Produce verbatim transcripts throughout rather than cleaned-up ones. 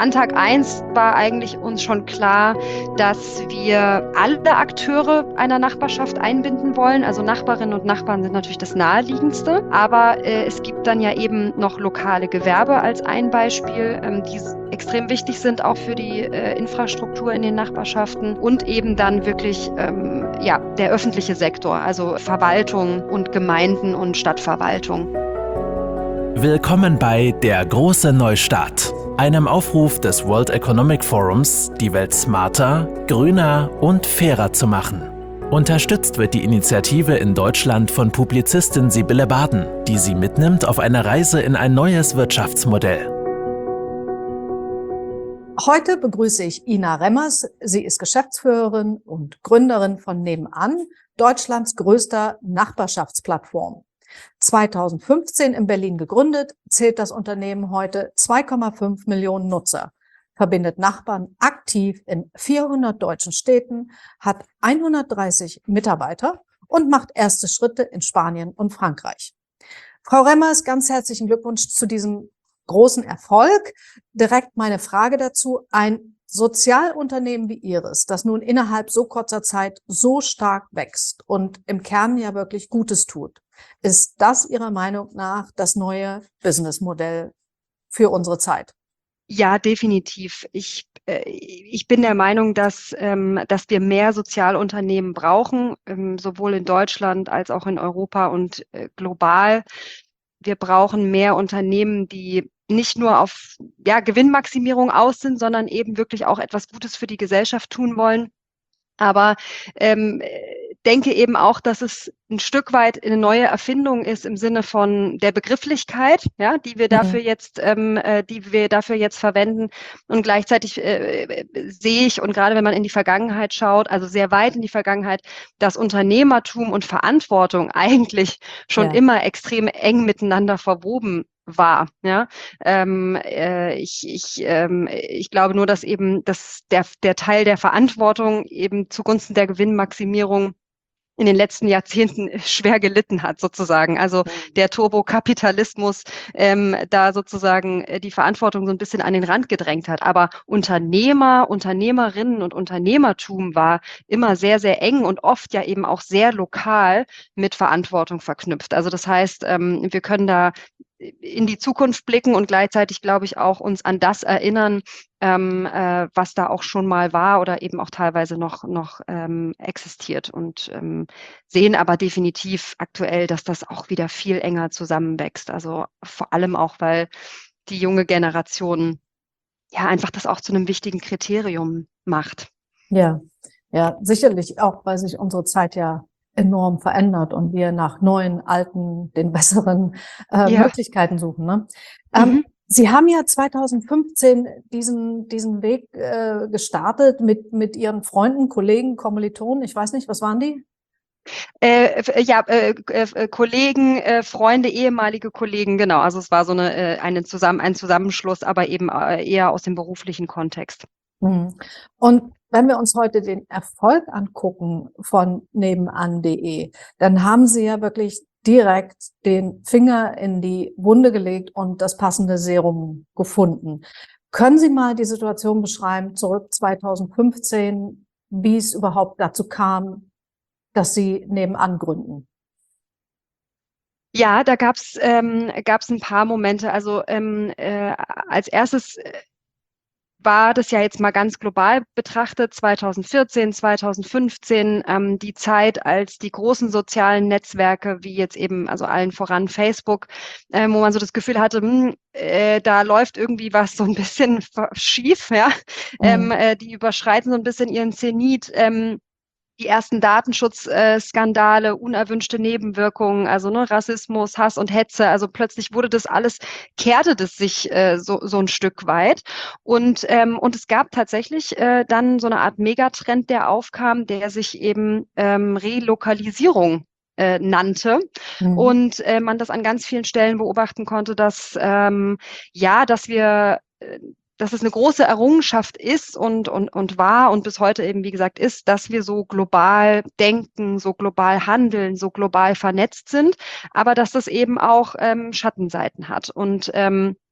an Tag eins war eigentlich uns schon klar, dass wir alle Akteure einer Nachbarschaft einbinden wollen. Also Nachbarinnen und Nachbarn sind natürlich das Naheliegendste, aber äh, es gibt dann ja eben noch lokale Gewerbe als ein Beispiel, ähm, die extrem wichtig sind auch für die äh, Infrastruktur in den Nachbarschaften und eben dann wirklich ähm, ja, der öffentliche Sektor, also Verwaltung und Gemeinden und Stadtverwaltung. Willkommen bei Der große Neustart, einem Aufruf des World Economic Forums, die Welt smarter, grüner und fairer zu machen. Unterstützt wird die Initiative in Deutschland von Publizistin Sibylle Baden, die sie mitnimmt auf eine Reise in ein neues Wirtschaftsmodell. Heute begrüße ich Ina Remmers. Sie ist Geschäftsführerin und Gründerin von Nebenan, Deutschlands größter Nachbarschaftsplattform. zweitausendfünfzehn in Berlin gegründet, zählt das Unternehmen heute zwei Komma fünf Millionen Nutzer, verbindet Nachbarn aktiv in vierhundert deutschen Städten, hat hundertdreißig Mitarbeiter und macht erste Schritte in Spanien und Frankreich. Frau Remmers, ganz herzlichen Glückwunsch zu diesem großen Erfolg. Direkt meine Frage dazu. Ein Sozialunternehmen wie Ihres, das nun innerhalb so kurzer Zeit so stark wächst und im Kern ja wirklich Gutes tut, ist das Ihrer Meinung nach das neue Businessmodell für unsere Zeit? Ja, definitiv. Ich, äh, ich bin der Meinung, dass, ähm, dass wir mehr Sozialunternehmen brauchen, ähm, sowohl in Deutschland als auch in Europa und äh, global. Wir brauchen mehr Unternehmen, die nicht nur auf ja, Gewinnmaximierung aus sind, sondern eben wirklich auch etwas Gutes für die Gesellschaft tun wollen. Aber ähm, denke eben auch, dass es ein Stück weit eine neue Erfindung ist im Sinne von der Begrifflichkeit, ja, die wir dafür Mhm. jetzt, ähm, äh, die wir dafür jetzt verwenden. Und gleichzeitig äh, sehe ich, und gerade wenn man in die Vergangenheit schaut, also sehr weit in die Vergangenheit, dass Unternehmertum und Verantwortung eigentlich schon Ja. immer extrem eng miteinander verwoben war. Ja, ähm, äh, ich, ich, ähm, ich glaube nur, dass eben dass der, der Teil der Verantwortung eben zugunsten der Gewinnmaximierung in den letzten Jahrzehnten schwer gelitten hat, sozusagen. Also der Turbokapitalismus ähm, da sozusagen äh, die Verantwortung so ein bisschen an den Rand gedrängt hat. Aber Unternehmer, Unternehmerinnen und Unternehmertum war immer sehr, sehr eng und oft ja eben auch sehr lokal mit Verantwortung verknüpft. Also das heißt, ähm, wir können da in die Zukunft blicken und gleichzeitig, glaube ich, auch uns an das erinnern, ähm, äh, was da auch schon mal war oder eben auch teilweise noch, noch ähm, existiert und ähm, sehen aber definitiv aktuell, dass das auch wieder viel enger zusammenwächst. Also vor allem auch, weil die junge Generation ja einfach das auch zu einem wichtigen Kriterium macht. Ja, ja, sicherlich auch, weil sich unsere Zeit ja enorm verändert und wir nach neuen, alten, den besseren äh, Ja. Möglichkeiten suchen. Ne? Ähm, Mhm. Sie haben ja zweitausendfünfzehn diesen diesen Weg äh, gestartet mit mit Ihren Freunden, Kollegen, Kommilitonen. Ich weiß nicht, was waren die? Äh, ja, äh, äh, Kollegen, äh, Freunde, ehemalige Kollegen, genau. Also es war so eine, äh, eine zusammen, ein Zusammenschluss, aber eben äh, eher aus dem beruflichen Kontext. Mhm. Und wenn wir uns heute den Erfolg angucken von nebenan punkt de, dann haben Sie ja wirklich direkt den Finger in die Wunde gelegt und das passende Serum gefunden. Können Sie mal die Situation beschreiben, zurück zweitausendfünfzehn, wie es überhaupt dazu kam, dass Sie nebenan gründen? Ja, da gab's ähm, gab's ein paar Momente. Also ähm, äh, als erstes äh, war das ja jetzt mal ganz global betrachtet, zweitausendvierzehn, zweitausendfünfzehn, ähm, die Zeit, als die großen sozialen Netzwerke, wie jetzt eben, also allen voran Facebook, ähm, wo man so das Gefühl hatte, hm, äh, da läuft irgendwie was so ein bisschen schief, ja. Ähm, Mhm. äh, die überschreiten so ein bisschen ihren Zenit. Ähm, die ersten Datenschutzskandale, unerwünschte Nebenwirkungen, also ne, Rassismus, Hass und Hetze. Also plötzlich wurde das alles, kehrte das sich äh, so, so ein Stück weit. Und, ähm, und es gab tatsächlich äh, dann so eine Art Megatrend, der aufkam, der sich eben ähm, Relokalisierung äh, nannte Mhm. und äh, man das an ganz vielen Stellen beobachten konnte, dass ähm, ja, dass wir äh, dass es eine große Errungenschaft ist und, und, und war und bis heute eben, wie gesagt, ist, dass wir so global denken, so global handeln, so global vernetzt sind, aber dass das eben auch ähm, Schattenseiten hat. Und ähm,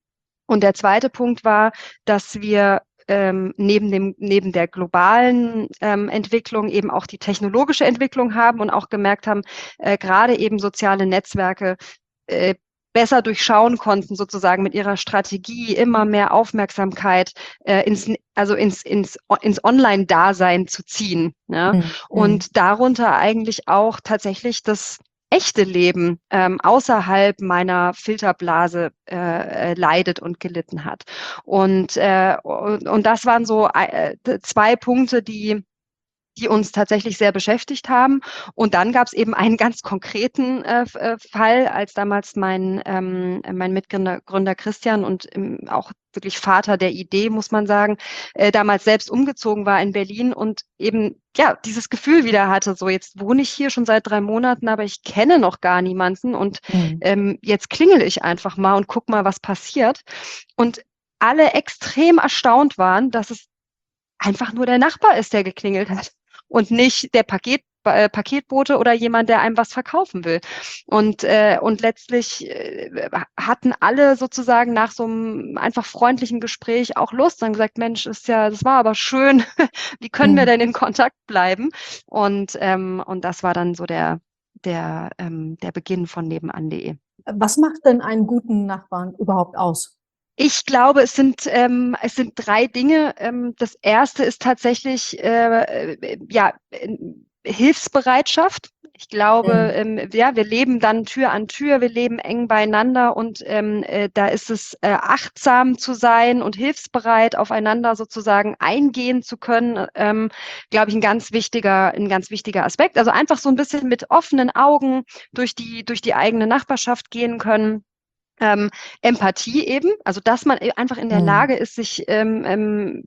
Und der zweite Punkt war, dass wir ähm, neben dem, neben der globalen ähm, Entwicklung eben auch die technologische Entwicklung haben und auch gemerkt haben, äh, gerade eben soziale Netzwerke äh, besser durchschauen konnten, sozusagen mit ihrer Strategie immer mehr Aufmerksamkeit äh, ins, also ins, ins, ins Online-Dasein zu ziehen. Ja? Mhm. Und darunter eigentlich auch tatsächlich das echte Leben ähm, außerhalb meiner Filterblase äh, leidet und gelitten hat. Und, äh, und, und das waren so äh, zwei Punkte, die die uns tatsächlich sehr beschäftigt haben. Und dann gab es eben einen ganz konkreten äh, Fall, als damals mein, ähm, mein Mitgründer Gründer Christian und ähm, auch wirklich Vater der Idee, muss man sagen, äh, damals selbst umgezogen war in Berlin und eben ja dieses Gefühl wieder hatte, so jetzt wohne ich hier schon seit drei Monaten, aber ich kenne noch gar niemanden und Mhm. ähm, jetzt klingel ich einfach mal und guck mal, was passiert. Und alle extrem erstaunt waren, dass es einfach nur der Nachbar ist, der geklingelt hat und nicht der Paket, äh, Paketbote oder jemand, der einem was verkaufen will. Und, äh, und letztlich äh, hatten alle sozusagen nach so einem einfach freundlichen Gespräch auch Lust, haben gesagt, Mensch, ist ja, das war aber schön, wie können wir Mhm. denn in Kontakt bleiben? Und, ähm, und das war dann so der, der, ähm, der Beginn von nebenan punkt de. Was macht denn einen guten Nachbarn überhaupt aus? Ich glaube, es sind, ähm, es sind drei Dinge. Ähm, das erste ist tatsächlich äh, äh, ja, äh, Hilfsbereitschaft. Ich glaube, Mhm. ähm, ja, wir leben dann Tür an Tür, wir leben eng beieinander und ähm, äh, da ist es äh, achtsam zu sein und hilfsbereit aufeinander sozusagen eingehen zu können, ähm, glaube ich, ein ganz wichtiger, ein ganz wichtiger Aspekt. Also einfach so ein bisschen mit offenen Augen durch die, durch die eigene Nachbarschaft gehen können. Ähm, Empathie eben, also dass man einfach in der Mhm. Lage ist, sich ähm, ähm,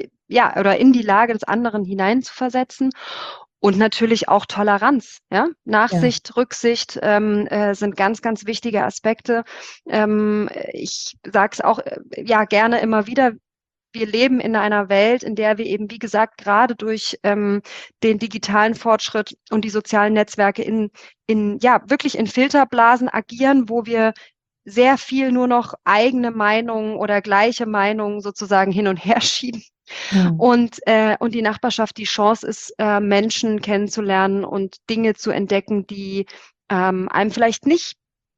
ja oder in die Lage des anderen hineinzuversetzen und natürlich auch Toleranz, ja, Ja. Nachsicht, Rücksicht ähm, äh, sind ganz, ganz wichtige Aspekte. Ähm, ich sage es auch äh, ja gerne immer wieder. Wir leben in einer Welt, in der wir eben, wie gesagt, gerade durch ähm, den digitalen Fortschritt und die sozialen Netzwerke in, in, ja, wirklich in Filterblasen agieren, wo wir sehr viel nur noch eigene Meinungen oder gleiche Meinungen sozusagen hin und her schieben. Mhm. Und, äh, und die Nachbarschaft die Chance ist, äh, Menschen kennenzulernen und Dinge zu entdecken, die ähm, einem vielleicht nicht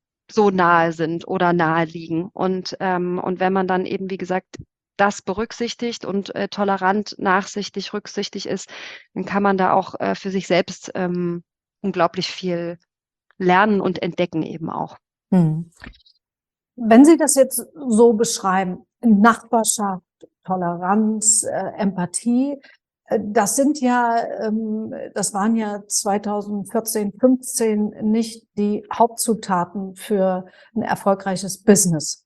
so nahe sind oder nahe liegen. Und, ähm, und wenn man dann eben, wie gesagt, das berücksichtigt und äh, tolerant, nachsichtig, rücksichtig ist, dann kann man da auch äh, für sich selbst ähm, unglaublich viel lernen und entdecken eben auch. Mhm. Wenn Sie das jetzt so beschreiben, Nachbarschaft, Toleranz, äh, Empathie, äh, das sind ja, ähm, das waren ja zweitausendvierzehn, fünfzehn nicht die Hauptzutaten für ein erfolgreiches Business.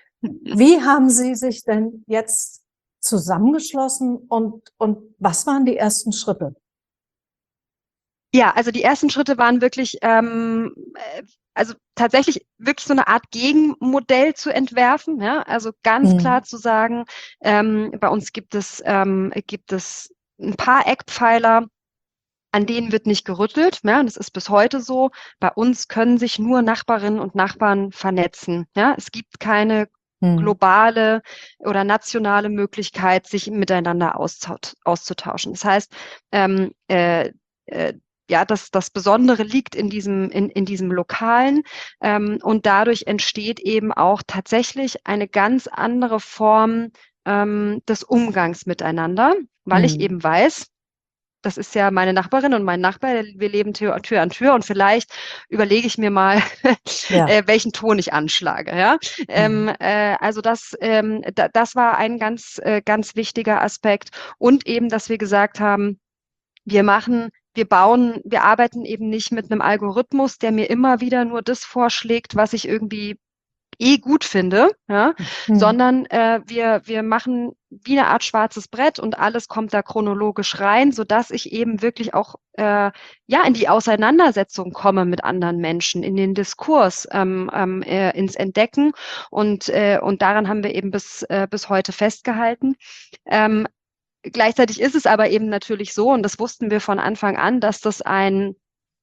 Wie haben Sie sich denn jetzt zusammengeschlossen und, und was waren die ersten Schritte? Ja, also die ersten Schritte waren wirklich, ähm, äh, also tatsächlich wirklich so eine Art Gegenmodell zu entwerfen. Ja? Also ganz Mhm. klar zu sagen, ähm, bei uns gibt es, ähm, gibt es ein paar Eckpfeiler, an denen wird nicht gerüttelt. Ja? Das ist bis heute so. Bei uns können sich nur Nachbarinnen und Nachbarn vernetzen. Ja? Es gibt keine Mhm. globale oder nationale Möglichkeit, sich miteinander auszut- auszutauschen. Das heißt, ähm, äh, äh, ja, das, das Besondere liegt in diesem, in, in diesem Lokalen ähm, und dadurch entsteht eben auch tatsächlich eine ganz andere Form ähm, des Umgangs miteinander, weil ich Mhm. eben weiß, das ist ja meine Nachbarin und mein Nachbar, wir leben Tür, Tür an Tür und vielleicht überlege ich mir mal, Ja. äh, welchen Ton ich anschlage. Ja? Ähm, Mhm. äh, also das, ähm, da, das war ein ganz, äh, ganz wichtiger Aspekt und eben, dass wir gesagt haben, wir machen, wir bauen, wir arbeiten eben nicht mit einem Algorithmus, der mir immer wieder nur das vorschlägt, was ich irgendwie eh gut finde, ja, Mhm. sondern äh, wir, wir machen wie eine Art schwarzes Brett und alles kommt da chronologisch rein, sodass ich eben wirklich auch äh, ja in die Auseinandersetzung komme mit anderen Menschen, in den Diskurs, ähm, ähm, äh, ins Entdecken und, äh, und daran haben wir eben bis, äh, bis heute festgehalten. Ähm, Gleichzeitig ist es aber eben natürlich so, und das wussten wir von Anfang an, dass das ein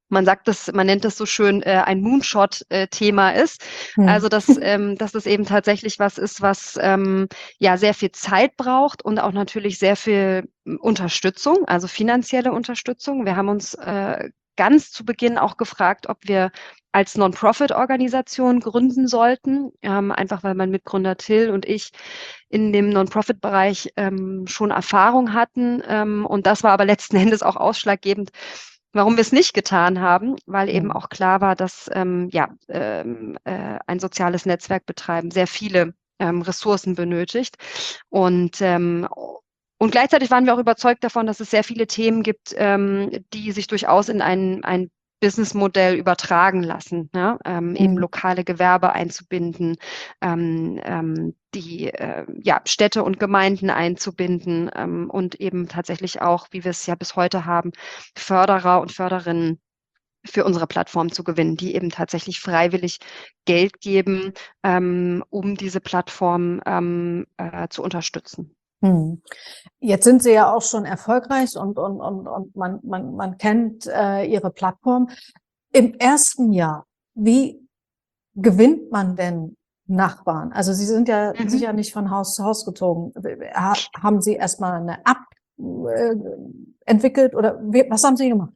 man sagt das, man nennt das so schön, äh, ein Moonshot-Thema ist. Hm. Also dass, ähm, dass es eben tatsächlich was ist, was ähm, ja sehr viel Zeit braucht und auch natürlich sehr viel Unterstützung, also finanzielle Unterstützung. Wir haben uns äh, ganz zu Beginn auch gefragt, ob wir als Non-Profit-Organisation gründen sollten, ähm, einfach weil mein Mitgründer Till und ich in dem Non-Profit-Bereich ähm, schon Erfahrung hatten. Ähm, und das war aber letzten Endes auch ausschlaggebend, warum wir es nicht getan haben, weil eben auch klar war, dass ähm, ja, ähm, äh, ein soziales Netzwerk betreiben sehr viele ähm, Ressourcen benötigt. Und, ähm, und gleichzeitig waren wir auch überzeugt davon, dass es sehr viele Themen gibt, ähm, die sich durchaus in ein, ein Businessmodell übertragen lassen, ja? ähm, mhm. eben lokale Gewerbe einzubinden, ähm, ähm, die äh, ja, Städte und Gemeinden einzubinden ähm, und eben tatsächlich auch, wie wir es ja bis heute haben, Förderer und Förderinnen für unsere Plattform zu gewinnen, die eben tatsächlich freiwillig Geld geben, ähm, um diese Plattform ähm, äh, zu unterstützen. Hm. Jetzt sind Sie ja auch schon erfolgreich und, und, und, und man, man, man kennt äh, Ihre Plattform. Im ersten Jahr, wie gewinnt man denn Nachbarn? Also Sie sind ja mhm. sicher nicht von Haus zu Haus gezogen. Ha, haben Sie erstmal eine App äh, entwickelt oder wie, was haben Sie gemacht?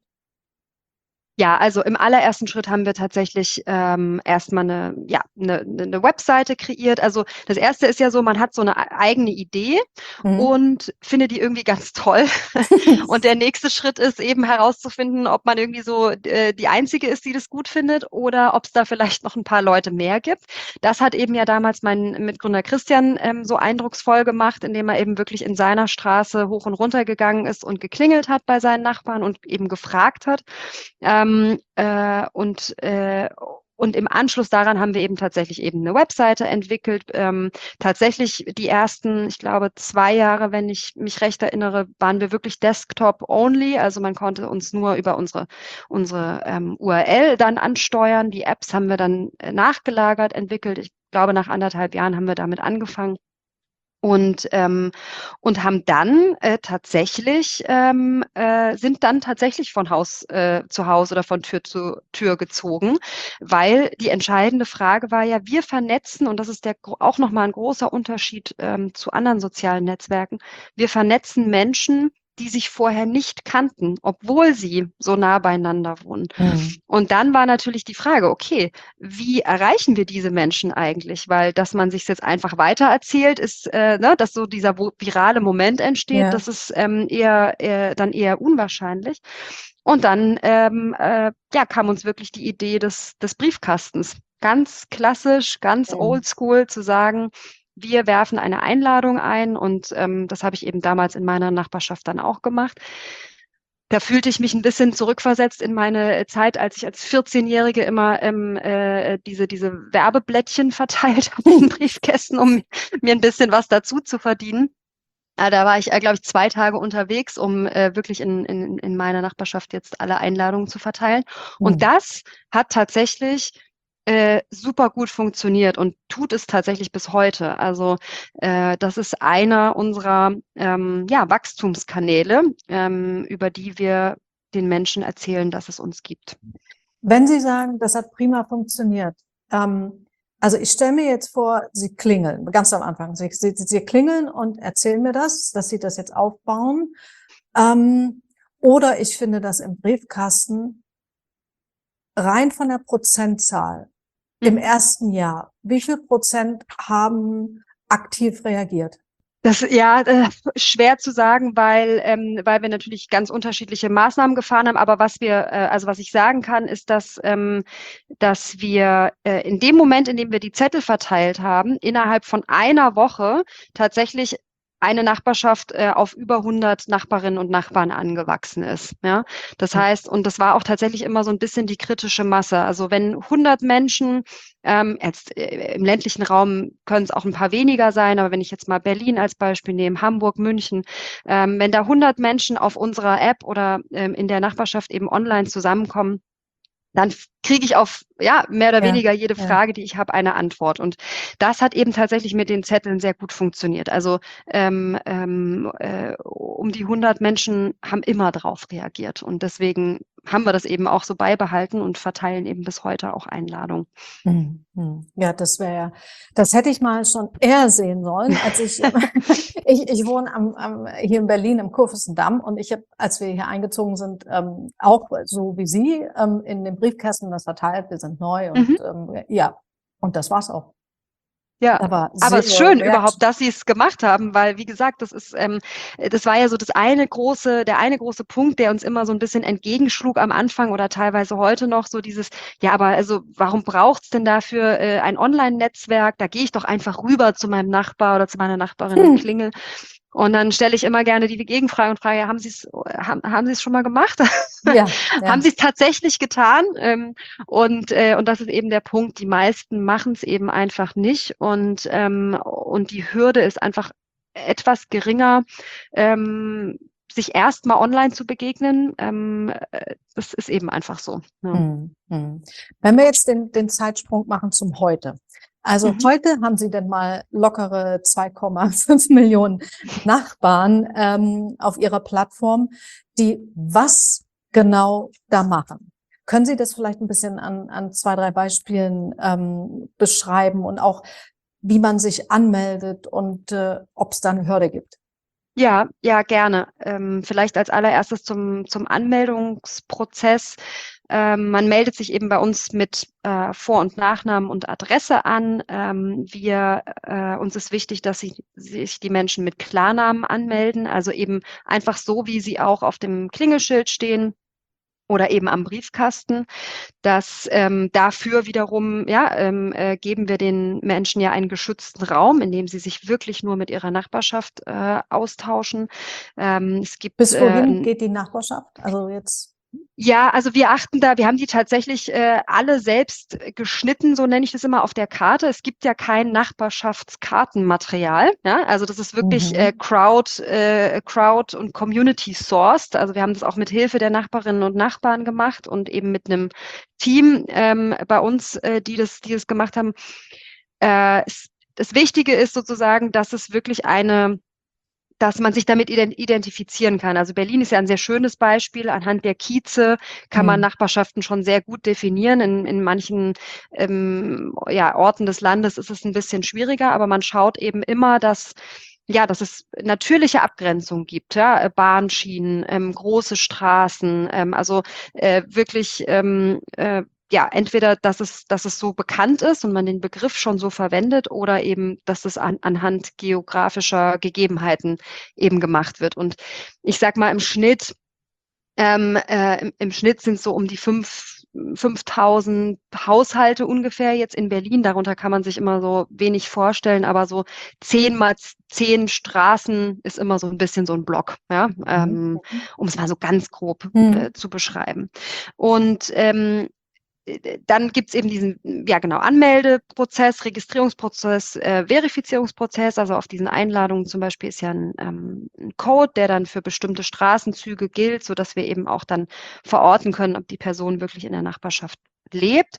Ja, also im allerersten Schritt haben wir tatsächlich ähm, erstmal eine, ja, eine, eine Webseite kreiert. Also das erste ist ja so, man hat so eine eigene Idee mhm. und findet die irgendwie ganz toll. Und der nächste Schritt ist eben herauszufinden, ob man irgendwie so äh, die Einzige ist, die das gut findet oder ob es da vielleicht noch ein paar Leute mehr gibt. Das hat eben ja damals mein Mitgründer Christian ähm, so eindrucksvoll gemacht, indem er eben wirklich in seiner Straße hoch und runter gegangen ist und geklingelt hat bei seinen Nachbarn und eben gefragt hat. Ähm, Äh, und, äh, und im Anschluss daran haben wir eben tatsächlich eben eine Webseite entwickelt. Ähm, tatsächlich die ersten, ich glaube, zwei Jahre, wenn ich mich recht erinnere, waren wir wirklich Desktop-only. Also man konnte uns nur über unsere, unsere ähm, U R L dann ansteuern. Die Apps haben wir dann äh, nachgelagert, entwickelt. Ich glaube, nach anderthalb Jahren haben wir damit angefangen. Und, ähm, und haben dann äh, tatsächlich, ähm, äh, sind dann tatsächlich von Haus äh, zu Haus oder von Tür zu Tür gezogen, weil die entscheidende Frage war ja, wir vernetzen, und das ist der auch nochmal ein großer Unterschied ähm, zu anderen sozialen Netzwerken, wir vernetzen Menschen, die sich vorher nicht kannten, obwohl sie so nah beieinander wohnen. Mhm. Und dann war natürlich die Frage, okay, wie erreichen wir diese Menschen eigentlich? Weil, dass man sich jetzt einfach weitererzählt, ist, äh, ne, dass so dieser virale Moment entsteht, ja. das ist ähm, eher, eher dann eher unwahrscheinlich. Und dann ähm, äh, ja, kam uns wirklich die Idee des, des Briefkastens. Ganz klassisch, ganz mhm. oldschool zu sagen, wir werfen eine Einladung ein und ähm, das habe ich eben damals in meiner Nachbarschaft dann auch gemacht. Da fühlte ich mich ein bisschen zurückversetzt in meine Zeit, als ich als vierzehnjährige immer ähm, äh, diese, diese Werbeblättchen verteilt habe in Briefkästen, um mir ein bisschen was dazu zu verdienen. Da war ich, äh, glaube ich, zwei Tage unterwegs, um äh, wirklich in, in, in meiner Nachbarschaft jetzt alle Einladungen zu verteilen. Mhm. Und das hat tatsächlich Äh, super gut funktioniert und tut es tatsächlich bis heute. Also äh, das ist einer unserer ähm, ja, Wachstumskanäle, ähm, über die wir den Menschen erzählen, dass es uns gibt. Wenn Sie sagen, das hat prima funktioniert, ähm, also ich stelle mir jetzt vor, Sie klingeln, ganz am Anfang, Sie, Sie, Sie klingeln und erzählen mir das, dass Sie das jetzt aufbauen. Ähm, oder ich finde das im Briefkasten rein von der Prozentzahl. Im ersten Jahr, wie viel Prozent haben aktiv reagiert? Das ja äh, schwer zu sagen, weil ähm, weil wir natürlich ganz unterschiedliche Maßnahmen gefahren haben. Aber was wir, äh, also was ich sagen kann, ist, dass ähm, dass wir äh, in dem Moment, in dem wir die Zettel verteilt haben, innerhalb von einer Woche tatsächlich eine Nachbarschaft äh, auf über hundert Nachbarinnen und Nachbarn angewachsen ist. Ja, das heißt, und das war auch tatsächlich immer so ein bisschen die kritische Masse. Also wenn hundert Menschen ähm, jetzt äh, im ländlichen Raum können es auch ein paar weniger sein, aber wenn ich jetzt mal Berlin als Beispiel nehme, Hamburg, München, ähm, wenn da hundert Menschen auf unserer App oder ähm, in der Nachbarschaft eben online zusammenkommen, dann kriege ich auf, ja, mehr oder ja, weniger jede ja. Frage, die ich habe, eine Antwort. Und das hat eben tatsächlich mit den Zetteln sehr gut funktioniert. Also ähm, ähm, äh, um die hundert Menschen haben immer drauf reagiert. Und deswegen haben wir das eben auch so beibehalten und verteilen eben bis heute auch Einladungen. Hm, hm. Ja, das wäre, das hätte ich mal schon eher sehen sollen, als ich, ich, ich wohne am, am, hier in Berlin im Kurfürstendamm und ich habe, als wir hier eingezogen sind, ähm, auch so wie Sie, ähm, in den Briefkästen das verteilt, wir sind neu und, Mhm. ähm, ja, und das war's auch. Ja, Aber aber es ist zero schön reaction. überhaupt, dass sie es gemacht haben, weil wie gesagt, das ist, ähm, das war ja so das eine große, der eine große Punkt, der uns immer so ein bisschen entgegenschlug am Anfang oder teilweise heute noch, so dieses, ja, aber also warum braucht's denn dafür äh, ein Online-Netzwerk? Da gehe ich doch einfach rüber zu meinem Nachbar oder zu meiner Nachbarin und Hm. klingel. Und dann stelle ich immer gerne die Gegenfrage und frage, ja, haben Sie es, haben, haben Sie es schon mal gemacht? Ja, ja. Haben Sie es tatsächlich getan? Ähm, und, äh, und das ist eben der Punkt. Die meisten machen es eben einfach nicht. Und, ähm, und die Hürde ist einfach etwas geringer, ähm, sich erstmal online zu begegnen. Ähm, äh, das ist eben einfach so. Ja. Hm, hm. Wenn wir jetzt den, den Zeitsprung machen zum Heute. Also Mhm. heute haben Sie denn mal lockere zwei Komma fünf Millionen Nachbarn ähm, auf Ihrer Plattform, die was genau da machen. Können Sie das vielleicht ein bisschen an, an zwei, drei Beispielen ähm, beschreiben und auch, wie man sich anmeldet und äh, ob es da eine Hürde gibt? Ja, ja, gerne. Ähm, vielleicht als allererstes zum, zum Anmeldungsprozess. Ähm, man meldet sich eben bei uns mit äh, Vor- und Nachnamen und Adresse an. Ähm, wir, äh, uns ist wichtig, dass sich, sich die Menschen mit Klarnamen anmelden, also eben einfach so, wie sie auch auf dem Klingelschild stehen oder eben am Briefkasten. Das ähm, dafür wiederum, ja, ähm, äh, geben wir den Menschen ja einen geschützten Raum, in dem sie sich wirklich nur mit ihrer Nachbarschaft äh, austauschen. Ähm, es gibt Bis äh, wohin ein, geht die Nachbarschaft? Also jetzt. ja, also wir achten da, wir haben die tatsächlich äh, alle selbst geschnitten, so nenne ich das immer auf der Karte. Es gibt ja kein Nachbarschaftskartenmaterial. Ja? Also das ist wirklich äh, Mhm. Crowd, äh, Crowd und Community sourced. Also wir haben das auch mit Hilfe der Nachbarinnen und Nachbarn gemacht und eben mit einem Team ähm, bei uns, äh, die das, die das gemacht haben. Äh, es, das Wichtige ist sozusagen, dass es wirklich eine dass man sich damit identifizieren kann. Also Berlin ist ja ein sehr schönes Beispiel. Anhand der Kieze kann man Mhm. Nachbarschaften schon sehr gut definieren. In, in manchen ähm, ja, Orten des Landes ist es ein bisschen schwieriger, aber man schaut eben immer, dass ja, dass es natürliche Abgrenzung gibt, ja, äh, Bahnschienen, ähm, große Straßen, ähm, also äh, wirklich ähm, äh, ja, entweder, dass es, dass es so bekannt ist und man den Begriff schon so verwendet oder eben, dass es an, anhand geografischer Gegebenheiten eben gemacht wird. Und ich sag mal, im Schnitt, ähm, äh, im, im Schnitt sind es so um die fünf, fünftausend Haushalte ungefähr jetzt in Berlin. Darunter kann man sich immer so wenig vorstellen, aber so zehn mal zehn Straßen ist immer so ein bisschen so ein Block, ja, ähm, Mhm. um es mal so ganz grob äh, Mhm. zu beschreiben. Und ähm, dann gibt es eben diesen, ja genau, Anmeldeprozess, Registrierungsprozess, äh, Verifizierungsprozess. Also auf diesen Einladungen zum Beispiel ist ja ein, ähm, ein Code, der dann für bestimmte Straßenzüge gilt, sodass wir eben auch dann verorten können, ob die Person wirklich in der Nachbarschaft lebt.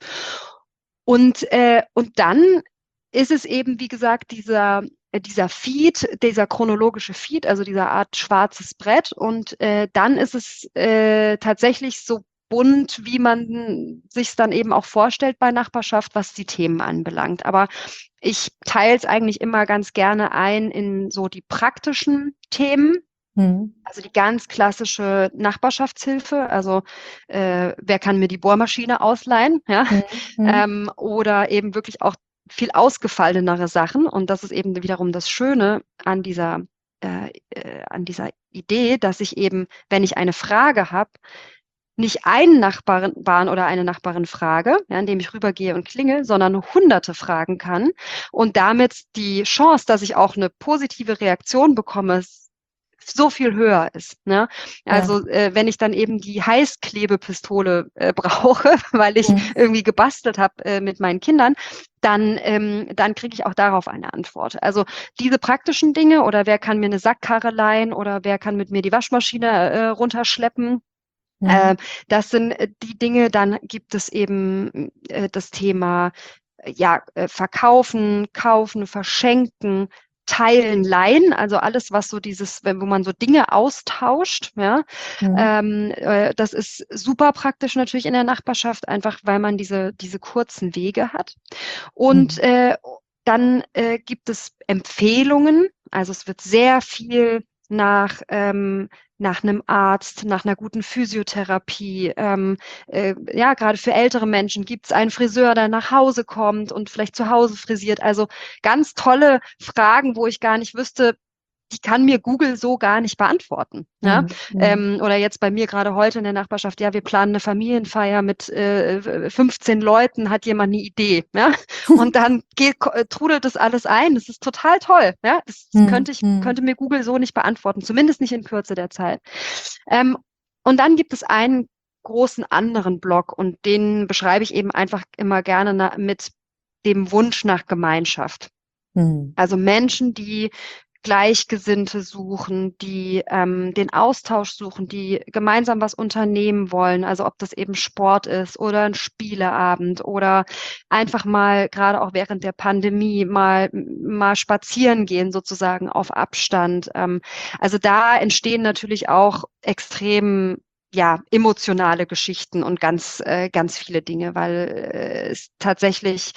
Und, äh, und dann ist es eben, wie gesagt, dieser, äh, dieser Feed, dieser chronologische Feed, also dieser Art schwarzes Brett. Und äh, dann ist es äh, tatsächlich so bunt, wie man sich es dann eben auch vorstellt bei Nachbarschaft, was die Themen anbelangt. Aber ich teile es eigentlich immer ganz gerne ein in so die praktischen Themen. Mhm. Also die ganz klassische Nachbarschaftshilfe, also äh, wer kann mir die Bohrmaschine ausleihen, ja? Mhm. Mhm. Ähm, oder eben wirklich auch viel ausgefallenere Sachen. Und das ist eben wiederum das Schöne an dieser, äh, äh, an dieser Idee, dass ich eben, wenn ich eine Frage habe, nicht einen Nachbarn oder eine Nachbarin frage, ja, indem ich rübergehe und klingel, sondern hunderte fragen kann und damit die Chance, dass ich auch eine positive Reaktion bekomme, so viel höher ist. Ne? Ja. Also äh, wenn ich dann eben die Heißklebepistole äh, brauche, weil ich Mhm. irgendwie gebastelt habe äh, mit meinen Kindern, dann, ähm, dann kriege ich auch darauf eine Antwort. Also diese praktischen Dinge oder wer kann mir eine Sackkarre leihen oder wer kann mit mir die Waschmaschine äh, runterschleppen, Mhm. äh, das sind äh, die Dinge. Dann gibt es eben äh, das Thema äh, ja, äh, verkaufen, kaufen, verschenken, Teilen, Leihen, also alles, was so dieses, wenn wo man so Dinge austauscht, ja, Mhm. ähm, äh, das ist super praktisch natürlich in der Nachbarschaft, einfach weil man diese diese kurzen Wege hat. Und Mhm. äh, dann äh, gibt es Empfehlungen, also es wird sehr viel nach ähm, nach einem Arzt, nach einer guten Physiotherapie. Ähm, äh, ja, gerade für ältere Menschen gibt es einen Friseur, der nach Hause kommt und vielleicht zu Hause frisiert. Also ganz tolle Fragen, wo ich gar nicht wüsste, die kann mir Google so gar nicht beantworten. Ja? Mhm. Mhm. Ähm, oder jetzt bei mir gerade heute in der Nachbarschaft, ja, wir planen eine Familienfeier mit äh, fünfzehn Leuten, hat jemand eine Idee? Ja? Und dann geht, ko- trudelt das alles ein. Das ist total toll. Ja? Das könnte ich, Mhm. könnte mir Google so nicht beantworten, zumindest nicht in Kürze der Zeit. Ähm, und dann gibt es einen großen anderen Block und den beschreibe ich eben einfach immer gerne na, mit dem Wunsch nach Gemeinschaft. Mhm. Also Menschen, die Gleichgesinnte suchen, die ähm, den Austausch suchen, die gemeinsam was unternehmen wollen. Also ob das eben Sport ist oder ein Spieleabend oder einfach mal, gerade auch während der Pandemie, mal, mal spazieren gehen, sozusagen auf Abstand. Ähm, also da entstehen natürlich auch extrem ja, emotionale Geschichten und ganz, äh, ganz viele Dinge, weil äh, es tatsächlich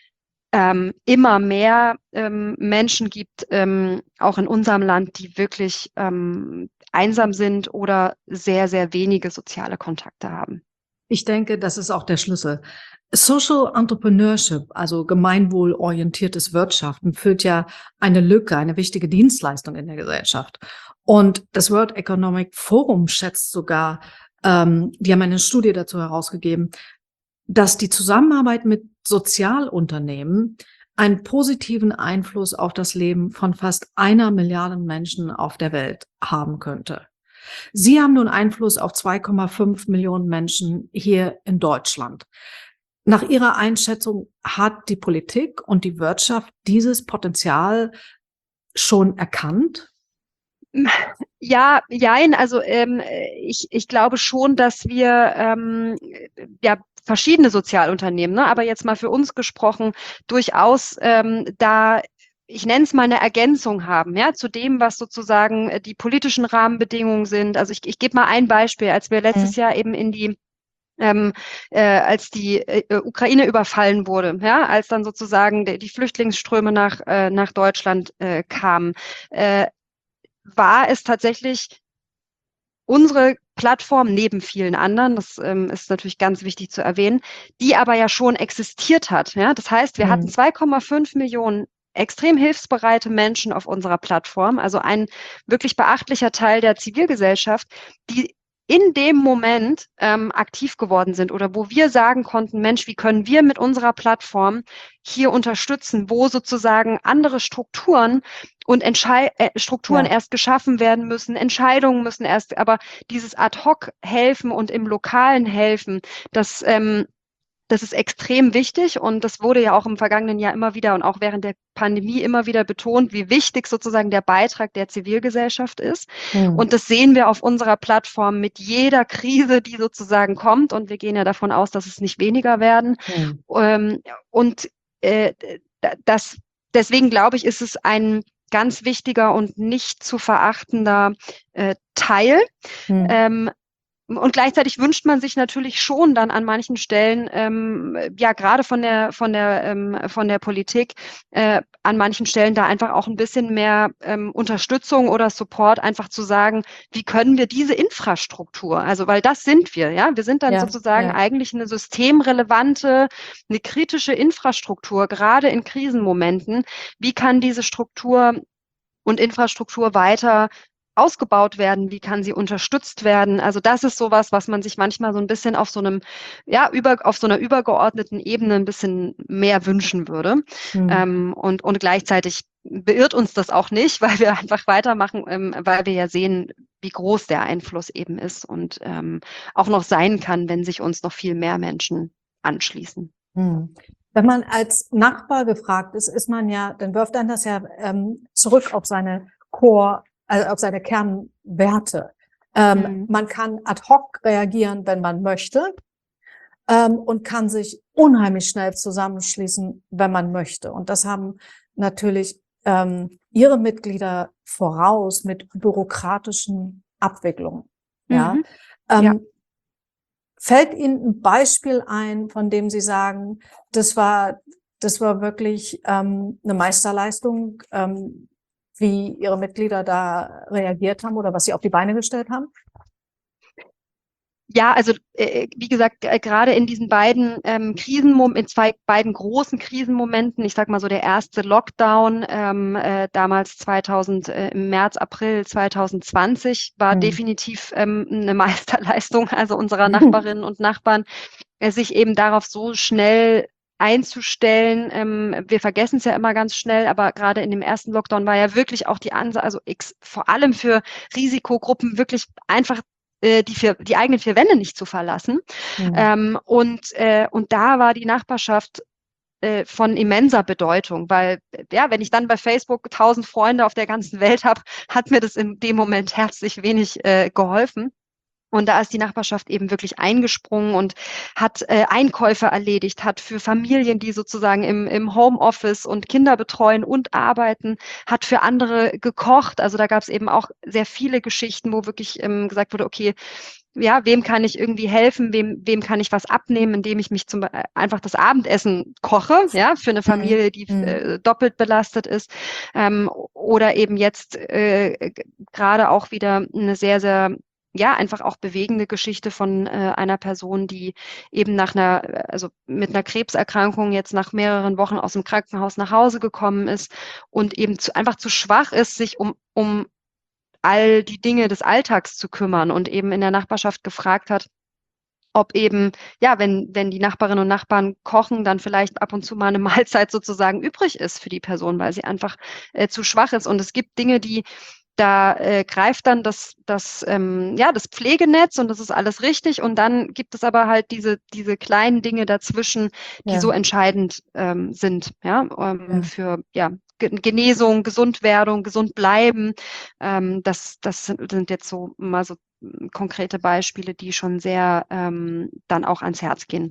ähm, immer mehr ähm, Menschen gibt, ähm, auch in unserem Land, die wirklich ähm, einsam sind oder sehr, sehr wenige soziale Kontakte haben. Ich denke, das ist auch der Schlüssel. Social Entrepreneurship, also gemeinwohlorientiertes Wirtschaften, füllt ja eine Lücke, eine wichtige Dienstleistung in der Gesellschaft. Und das World Economic Forum schätzt sogar, ähm, die haben eine Studie dazu herausgegeben, dass die Zusammenarbeit mit Sozialunternehmen einen positiven Einfluss auf das Leben von fast einer Milliarde Menschen auf der Welt haben könnte. Sie haben nun Einfluss auf zwei Komma fünf Millionen Menschen hier in Deutschland. Nach Ihrer Einschätzung hat die Politik und die Wirtschaft dieses Potenzial schon erkannt? Ja, jein, also ähm, ich, ich glaube schon, dass wir ähm, ja verschiedene Sozialunternehmen, ne, aber jetzt mal für uns gesprochen, durchaus ähm, da, ich nenne es mal eine Ergänzung haben, ja, zu dem, was sozusagen äh, die politischen Rahmenbedingungen sind. Also ich, ich gebe mal ein Beispiel, als wir letztes Mhm. Jahr eben in die ähm, äh, als die äh, Ukraine überfallen wurde, ja, als dann sozusagen die, die Flüchtlingsströme nach, äh, nach Deutschland äh, kamen, äh, war es tatsächlich unsere Plattform neben vielen anderen, das ähm, ist natürlich ganz wichtig zu erwähnen, die aber ja schon existiert hat. Ja? Das heißt, wir hatten Mhm. zwei Komma fünf Millionen extrem hilfsbereite Menschen auf unserer Plattform, also ein wirklich beachtlicher Teil der Zivilgesellschaft, die in dem Moment ähm, aktiv geworden sind oder wo wir sagen konnten, Mensch, wie können wir mit unserer Plattform hier unterstützen, wo sozusagen andere Strukturen und Entschei äh, Strukturen Ja. erst geschaffen werden müssen, Entscheidungen müssen erst, aber dieses Ad-hoc-Helfen und im Lokalen helfen, das, ähm, das ist extrem wichtig und das wurde ja auch im vergangenen Jahr immer wieder und auch während der Pandemie immer wieder betont, wie wichtig sozusagen der Beitrag der Zivilgesellschaft ist. Mhm. Und das sehen wir auf unserer Plattform mit jeder Krise, die sozusagen kommt. Und wir gehen ja davon aus, dass es nicht weniger werden. Mhm. Ähm, und äh, das, deswegen glaube ich, ist es ein ganz wichtiger und nicht zu verachtender äh, Teil. Mhm. Ähm, und gleichzeitig wünscht man sich natürlich schon dann an manchen Stellen, ähm, ja, gerade von der, von der, ähm, von der Politik, äh, an manchen Stellen da einfach auch ein bisschen mehr ähm, Unterstützung oder Support, einfach zu sagen, wie können wir diese Infrastruktur, also weil das sind wir, ja, wir sind dann Ja. sozusagen Ja. eigentlich eine systemrelevante, eine kritische Infrastruktur, gerade in Krisenmomenten. Wie kann diese Struktur und Infrastruktur weiter ausgebaut werden? Wie kann sie unterstützt werden? Also das ist sowas, was man sich manchmal so ein bisschen auf so einem, ja, über, auf so einer übergeordneten Ebene ein bisschen mehr wünschen würde. Mhm. Ähm, und, und gleichzeitig beirrt uns das auch nicht, weil wir einfach weitermachen, ähm, weil wir ja sehen, wie groß der Einfluss eben ist und ähm, auch noch sein kann, wenn sich uns noch viel mehr Menschen anschließen. Mhm. Wenn man als Nachbar gefragt ist, ist man ja, dann wirft dann das ja ähm, zurück auf seine Core, also auf seine Kernwerte. Ähm, Mhm. man kann ad hoc reagieren, wenn man möchte, ähm, und kann sich unheimlich schnell zusammenschließen, wenn man möchte. Und das haben natürlich ähm, ihre Mitglieder voraus mit bürokratischen Abwicklungen. Ja, Mhm. ähm, Ja. fällt Ihnen ein Beispiel ein, von dem Sie sagen, das war, das war wirklich ähm, eine Meisterleistung, ähm, wie Ihre Mitglieder da reagiert haben oder was Sie auf die Beine gestellt haben? Ja, also äh, wie gesagt, äh, gerade in diesen beiden ähm, Krisenmomenten, in zwei beiden großen Krisenmomenten, ich sag mal so der erste Lockdown ähm, äh, damals zweitausend äh, im März, April zwanzig zwanzig war Hm. definitiv ähm, eine Meisterleistung, also unserer Nachbarinnen und Nachbarn, äh, sich eben darauf so schnell einzustellen. Ähm, wir vergessen es ja immer ganz schnell, aber gerade in dem ersten Lockdown war ja wirklich auch die Ansage, also ex, vor allem für Risikogruppen wirklich einfach äh, die, vier, die eigenen vier Wände nicht zu verlassen. Hm. Ähm, und, äh, und da war die Nachbarschaft äh, von immenser Bedeutung, weil ja, wenn ich dann bei Facebook tausend Freunde auf der ganzen Welt habe, hat mir das in dem Moment herzlich wenig äh, geholfen. Und da ist die Nachbarschaft eben wirklich eingesprungen und hat äh, Einkäufe erledigt, hat für Familien, die sozusagen im, im Homeoffice und Kinder betreuen und arbeiten, hat für andere gekocht. Also da gab es eben auch sehr viele Geschichten, wo wirklich ähm, gesagt wurde, okay, ja, wem kann ich irgendwie helfen, wem, wem kann ich was abnehmen, indem ich mich zum Beispiel einfach das Abendessen koche, ja, für eine Familie, die Hm. äh, doppelt belastet ist. Ähm, oder eben jetzt äh, gerade auch wieder eine sehr, sehr ja, einfach auch bewegende Geschichte von äh, einer Person, die eben nach einer, also mit einer Krebserkrankung jetzt nach mehreren Wochen aus dem Krankenhaus nach Hause gekommen ist und eben zu, einfach zu schwach ist, sich um, um all die Dinge des Alltags zu kümmern und eben in der Nachbarschaft gefragt hat, ob eben, ja, wenn, wenn die Nachbarinnen und Nachbarn kochen, dann vielleicht ab und zu mal eine Mahlzeit sozusagen übrig ist für die Person, weil sie einfach äh, zu schwach ist. Und es gibt Dinge, die da äh, greift dann das, das, ähm, ja, das Pflegenetz und das ist alles richtig. Und dann gibt es aber halt diese, diese kleinen Dinge dazwischen, die Ja. so entscheidend ähm, sind, ja, ähm, Ja. für ja, Genesung, Gesundwerdung, gesund bleiben. Ähm, das, das sind jetzt so mal so konkrete Beispiele, die schon sehr ähm, dann auch ans Herz gehen.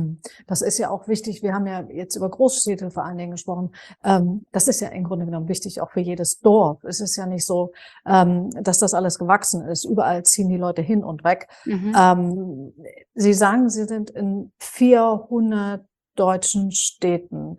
Das ist ja auch wichtig. Wir haben ja jetzt über Großstädte vor allen Dingen gesprochen. Ähm, das ist ja im Grunde genommen wichtig, auch für jedes Dorf. Es ist ja nicht so, ähm, dass das alles gewachsen ist. Überall ziehen die Leute hin und weg. Mhm. Ähm, Sie sagen, Sie sind in vierhundert deutschen Städten.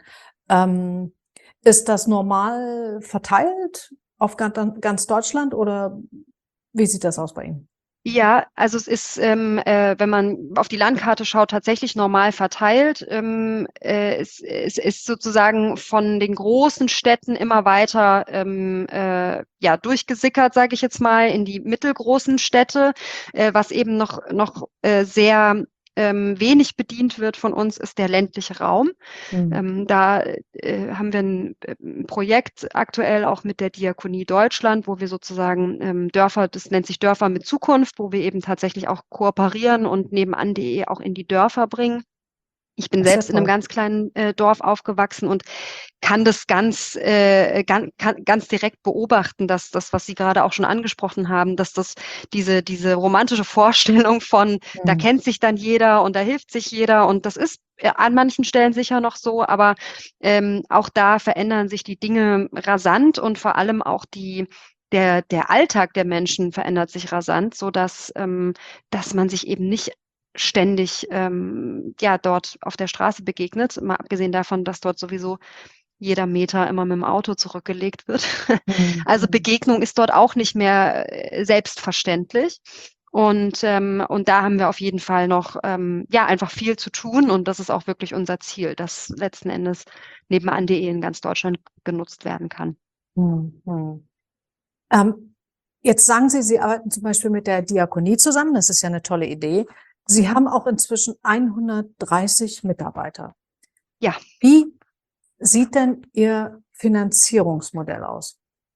Ähm, ist das normal verteilt auf ganz Deutschland oder wie sieht das aus bei Ihnen? Ja, also es ist, ähm, äh, wenn man auf die Landkarte schaut, tatsächlich normal verteilt. Ähm, äh, es, es ist sozusagen von den großen Städten immer weiter ähm, äh, ja, durchgesickert, sage ich jetzt mal, in die mittelgroßen Städte, äh, was eben noch, noch äh, sehr ähm, wenig bedient wird von uns, ist der ländliche Raum. Mhm. Ähm, da äh, haben wir ein, ein Projekt aktuell auch mit der Diakonie Deutschland, wo wir sozusagen ähm, Dörfer, das nennt sich Dörfer mit Zukunft, wo wir eben tatsächlich auch kooperieren und nebenan.de auch in die Dörfer bringen. Ich bin Das ist ja selbst in einem toll. ganz kleinen äh, Dorf aufgewachsen und kann das ganz, äh, ganz, kann, ganz direkt beobachten, dass das, was Sie gerade auch schon angesprochen haben, dass das diese, diese romantische Vorstellung von, da Mhm. kennt sich dann jeder und da hilft sich jeder und das ist äh, an manchen Stellen sicher noch so, aber ähm, auch da verändern sich die Dinge rasant und vor allem auch die der, der Alltag der Menschen verändert sich rasant, so dass, ähm, dass man sich eben nicht ständig ähm, ja dort auf der Straße begegnet, mal abgesehen davon, dass dort sowieso jeder Meter immer mit dem Auto zurückgelegt wird. Mhm. Also Begegnung ist dort auch nicht mehr äh, selbstverständlich. Und, ähm, und da haben wir auf jeden Fall noch ähm, ja einfach viel zu tun und das ist auch wirklich unser Ziel, dass letzten Endes nebenan.de in ganz Deutschland genutzt werden kann. Mhm. Ähm, jetzt sagen Sie, Sie arbeiten zum Beispiel mit der Diakonie zusammen. Das ist ja eine tolle Idee. Sie haben auch inzwischen hundertdreißig Mitarbeiter. Ja. Wie sieht denn Ihr Finanzierungsmodell aus?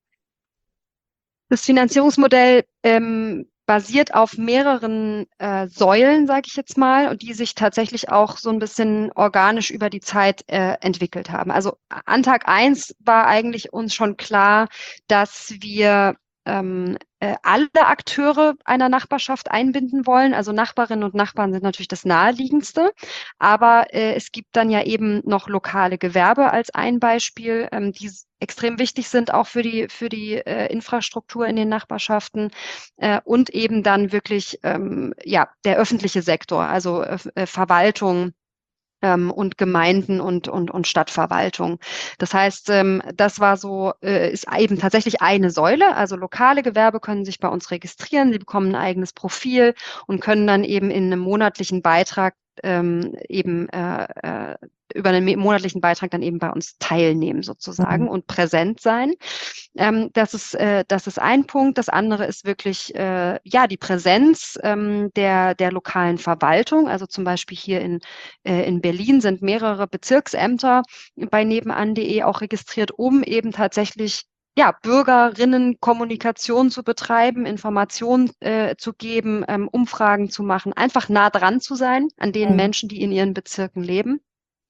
Das Finanzierungsmodell ähm, basiert auf mehreren äh, Säulen, sage ich jetzt mal, und die sich tatsächlich auch so ein bisschen organisch über die Zeit äh, entwickelt haben. Also an Tag eins war eigentlich uns schon klar, dass wir ähm, äh, alle Akteure einer Nachbarschaft einbinden wollen. Also Nachbarinnen und Nachbarn sind natürlich das Naheliegendste. Aber äh, es gibt dann ja eben noch lokale Gewerbe als ein Beispiel, ähm, die extrem wichtig sind auch für die, für die äh, Infrastruktur in den Nachbarschaften äh, und eben dann wirklich ähm, ja, der öffentliche Sektor, also äh, Verwaltung, ähm, und Gemeinden und, und, und Stadtverwaltung. Das heißt, ähm, das war so, äh, ist eben tatsächlich eine Säule. Also lokale Gewerbe können sich bei uns registrieren, sie bekommen ein eigenes Profil und können dann eben in einem monatlichen Beitrag ähm, eben äh, äh, über einen monatlichen Beitrag dann eben bei uns teilnehmen sozusagen Mhm. und präsent sein. Ähm, das ist, äh, das ist ein Punkt. Das andere ist wirklich, äh, ja, die Präsenz ähm, der, der lokalen Verwaltung. Also zum Beispiel hier in, äh, in Berlin sind mehrere Bezirksämter bei nebenan punkt de auch registriert, um eben tatsächlich ja, Bürgerinnenkommunikation zu betreiben, Informationen äh, zu geben, ähm, Umfragen zu machen, einfach nah dran zu sein an den Mhm. Menschen, die in ihren Bezirken leben.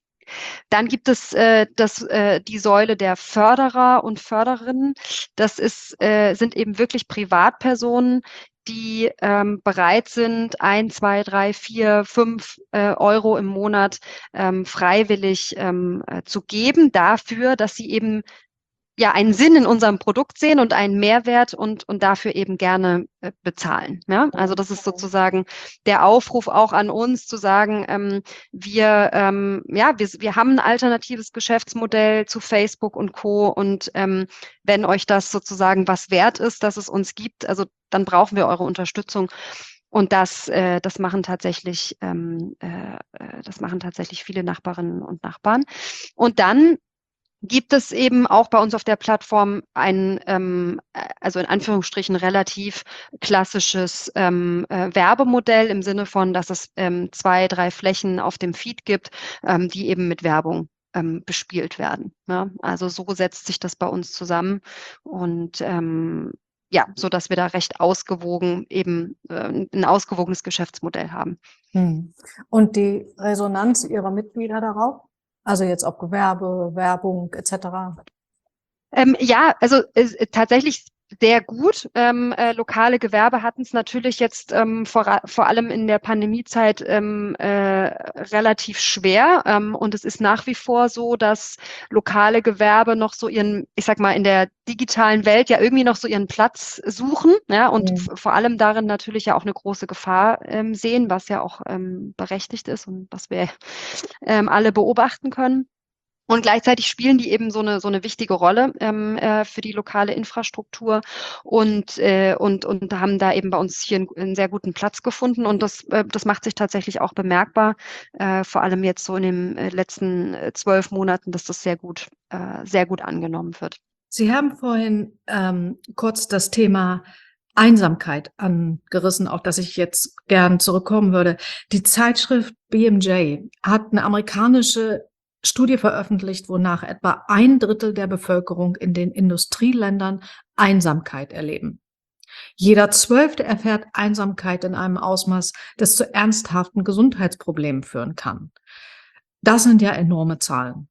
Dann gibt es äh, das, äh, die Säule der Förderer und Förderinnen. Das ist, äh, sind eben wirklich Privatpersonen, die ähm, bereit sind, ein, zwei, drei, vier, fünf äh, Euro im Monat ähm, freiwillig ähm, äh, zu geben dafür, dass sie eben ja einen Sinn in unserem Produkt sehen und einen Mehrwert und, und dafür eben gerne äh, bezahlen. Ja? Also das ist sozusagen der Aufruf auch an uns zu sagen, ähm, wir, ähm, ja, wir, wir haben ein alternatives Geschäftsmodell zu Facebook und Co. Und ähm, wenn euch das sozusagen was wert ist, dass es uns gibt, also dann brauchen wir eure Unterstützung. Und das, äh, das machen tatsächlich, ähm, äh, das machen tatsächlich viele Nachbarinnen und Nachbarn. Und dann gibt es eben auch bei uns auf der Plattform ein, ähm, also in Anführungsstrichen relativ klassisches ähm, äh, Werbemodell im Sinne von, dass es ähm, zwei, drei Flächen auf dem Feed gibt, ähm, die eben mit Werbung ähm, bespielt werden. Ja? Also so setzt sich das bei uns zusammen und ähm, ja, so dass wir da recht ausgewogen eben äh, ein ausgewogenes Geschäftsmodell haben. Mhm. Und die Resonanz Ihrer Mitglieder darauf? Also jetzt auf Gewerbe, Werbung et cetera. Ähm, ja, also äh, tatsächlich sehr gut. Ähm, äh, lokale Gewerbe hatten es natürlich jetzt ähm, vor, vor allem in der Pandemiezeit ähm, äh, relativ schwer. Ähm, und es ist nach wie vor so, dass lokale Gewerbe noch so ihren, ich sag mal, in der digitalen Welt ja irgendwie noch so ihren Platz suchen. Ja, und Mhm. vor allem darin natürlich ja auch eine große Gefahr ähm, sehen, was ja auch ähm, berechtigt ist und was wir ähm, alle beobachten können. Und gleichzeitig spielen die eben so eine so eine wichtige Rolle ähm, äh, für die lokale Infrastruktur und äh, und und haben da eben bei uns hier einen, einen sehr guten Platz gefunden und das äh, das macht sich tatsächlich auch bemerkbar, äh, vor allem jetzt so in den äh, letzten äh, zwölf Monaten, dass das sehr gut äh, sehr gut angenommen wird. Sie haben vorhin ähm, kurz das Thema Einsamkeit angerissen, auf das ich jetzt gern zurückkommen würde. Die Zeitschrift B M J hat eine amerikanische Studie veröffentlicht, wonach etwa ein Drittel der Bevölkerung in den Industrieländern Einsamkeit erleben. Jeder Zwölfte erfährt Einsamkeit in einem Ausmaß, das zu ernsthaften Gesundheitsproblemen führen kann. Das sind ja enorme Zahlen.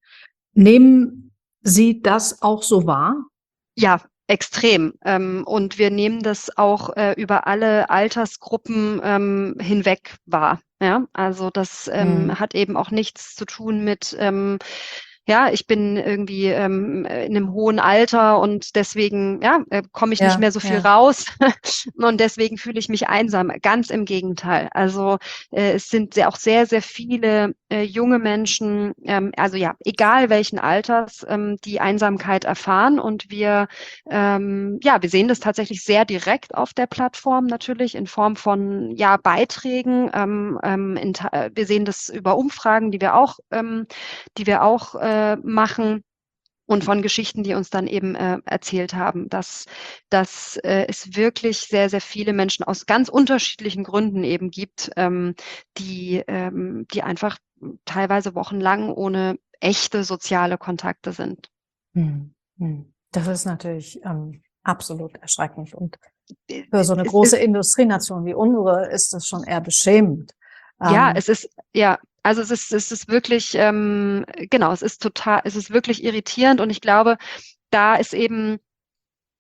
Nehmen Sie das auch so wahr? Ja, extrem. Ähm, und wir nehmen das auch äh, über alle Altersgruppen ähm, hinweg wahr. Ja, also das ähm, Mhm. hat eben auch nichts zu tun mit, ähm, ja, ich bin irgendwie ähm, in einem hohen Alter und deswegen, ja, äh, komme ich nicht Ja, mehr so viel ja. raus und deswegen fühle ich mich einsam. Ganz im Gegenteil. Also äh, es sind sehr, auch sehr, sehr viele äh, junge Menschen, ähm, also ja, egal welchen Alters, ähm, die Einsamkeit erfahren und wir ähm, ja, wir sehen das tatsächlich sehr direkt auf der Plattform natürlich in Form von ja, Beiträgen. Ähm, ähm, in, wir sehen das über Umfragen, die wir auch, ähm, die wir auch äh, machen. Und von Geschichten, die uns dann eben äh, erzählt haben, dass, dass äh, es wirklich sehr, sehr viele Menschen aus ganz unterschiedlichen Gründen eben gibt, ähm, die, ähm, die einfach teilweise wochenlang ohne echte soziale Kontakte sind. Mhm. Mhm. Das ist natürlich ähm, absolut erschreckend. Und Äh, für so eine Es große ist Industrienation wie unsere ist das schon eher beschämend. Ja, Ähm, es ist, ja, also es ist, es ist wirklich, ähm, genau, es ist total, es ist wirklich irritierend und ich glaube, da ist eben,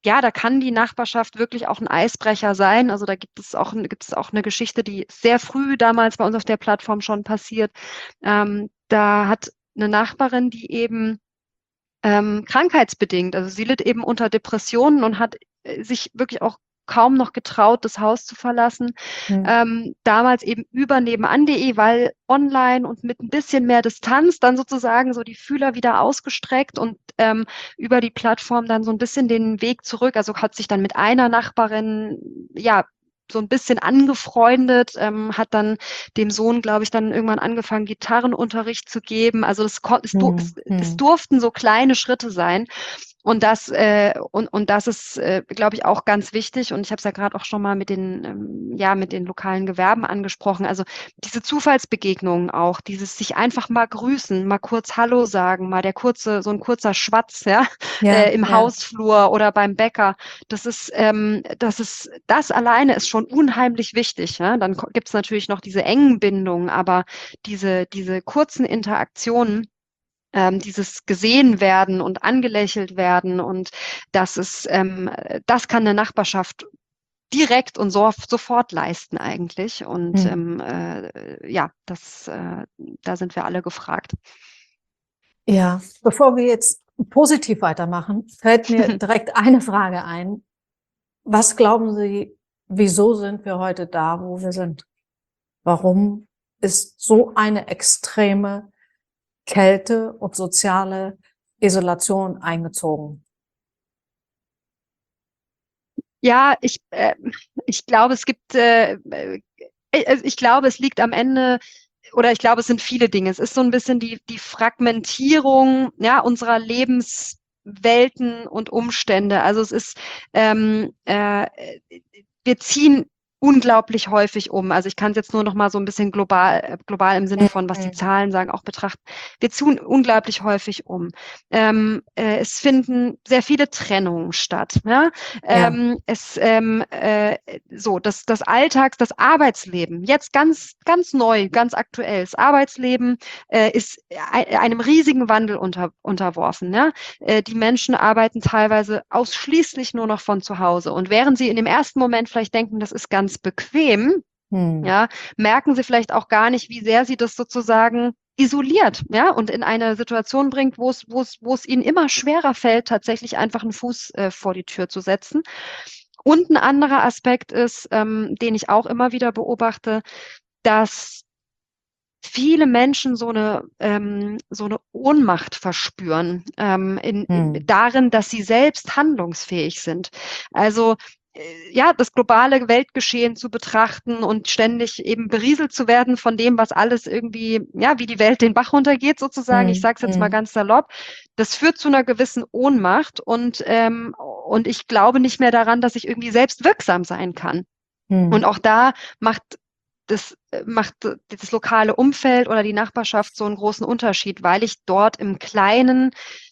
ja, da kann die Nachbarschaft wirklich auch ein Eisbrecher sein. Also da gibt es auch, gibt es auch eine Geschichte, die sehr früh damals bei uns auf der Plattform schon passiert. Ähm, da hat eine Nachbarin, die eben ähm, krankheitsbedingt, also sie litt eben unter Depressionen und hat äh, sich wirklich auch kaum noch getraut, das Haus zu verlassen. Hm. Ähm, damals eben über nebenan punkt de, weil online und mit ein bisschen mehr Distanz dann sozusagen so die Fühler wieder ausgestreckt und ähm, über die Plattform dann so ein bisschen den Weg zurück. Also hat sich dann mit einer Nachbarin, ja, so ein bisschen angefreundet, ähm, hat dann dem Sohn, glaube ich, dann irgendwann angefangen, Gitarrenunterricht zu geben. Also es, es, Hm. es, Hm. es durften so kleine Schritte sein. Und das, äh, und, und das ist, äh, glaube ich, auch ganz wichtig. Und ich habe es ja gerade auch schon mal mit den, ähm, ja, mit den lokalen Gewerben angesprochen. Also diese Zufallsbegegnungen auch, dieses sich einfach mal grüßen, mal kurz Hallo sagen, mal der kurze, so ein kurzer Schwatz, ja, Ja, äh, im ja. Hausflur oder beim Bäcker. Das ist, ähm, das ist, das alleine ist schon unheimlich wichtig. Ja? Dann gibt es natürlich noch diese engen Bindungen, aber diese, diese kurzen Interaktionen, ähm, dieses gesehen werden und angelächelt werden und das ist, ähm, das kann eine Nachbarschaft direkt und so, sofort leisten eigentlich. Und Hm. ähm, äh, ja, das, äh, da sind wir alle gefragt. Ja, bevor wir jetzt positiv weitermachen, fällt mir direkt eine Frage ein. Was glauben Sie, wieso sind wir heute da, wo wir sind? Warum ist so eine extreme Kälte und soziale Isolation eingezogen? Ja, ich, äh, ich glaube, es gibt, äh, äh, ich glaube, es liegt am Ende, oder ich glaube, es sind viele Dinge. Es ist so ein bisschen die, die Fragmentierung, ja, unserer Lebenswelten und Umstände. Also es ist, ähm, äh, wir ziehen unglaublich häufig um. Also ich kann es jetzt nur noch mal so ein bisschen global, global im Sinne von, was die Zahlen sagen, auch betrachten. Wir ziehen unglaublich häufig um. Ähm, äh, es finden sehr viele Trennungen statt. Ja? Ja. Ähm, es ähm, äh, so das das Alltags, das Arbeitsleben jetzt ganz ganz neu, ganz aktuell. Das Arbeitsleben äh, ist e einem riesigen Wandel unter, unterworfen. Ja? Äh, die Menschen arbeiten teilweise ausschließlich nur noch von zu Hause und während sie in dem ersten Moment vielleicht denken, das ist ganz bequem, Hm. ja, merken sie vielleicht auch gar nicht, wie sehr sie das sozusagen isoliert, ja, und in eine Situation bringt, wo es, wo es, wo es ihnen immer schwerer fällt, tatsächlich einfach einen Fuß äh, vor die Tür zu setzen. Und ein anderer Aspekt ist, ähm, den ich auch immer wieder beobachte, dass viele Menschen so eine, ähm, so eine Ohnmacht verspüren, ähm, in, in, Hm. darin, dass sie selbst handlungsfähig sind. Also äh, ja, das globale Weltgeschehen zu betrachten und ständig eben berieselt zu werden von dem, was alles irgendwie, ja, wie die Welt den Bach runtergeht sozusagen. Ich Hm. sage es jetzt mal Hm. ganz salopp. Das führt zu einer gewissen Ohnmacht und, ähm, und ich glaube nicht mehr daran, dass ich irgendwie selbst wirksam sein kann. Hm. Und auch da macht das, macht das lokale Umfeld oder die Nachbarschaft so einen großen Unterschied, weil ich dort im Kleinen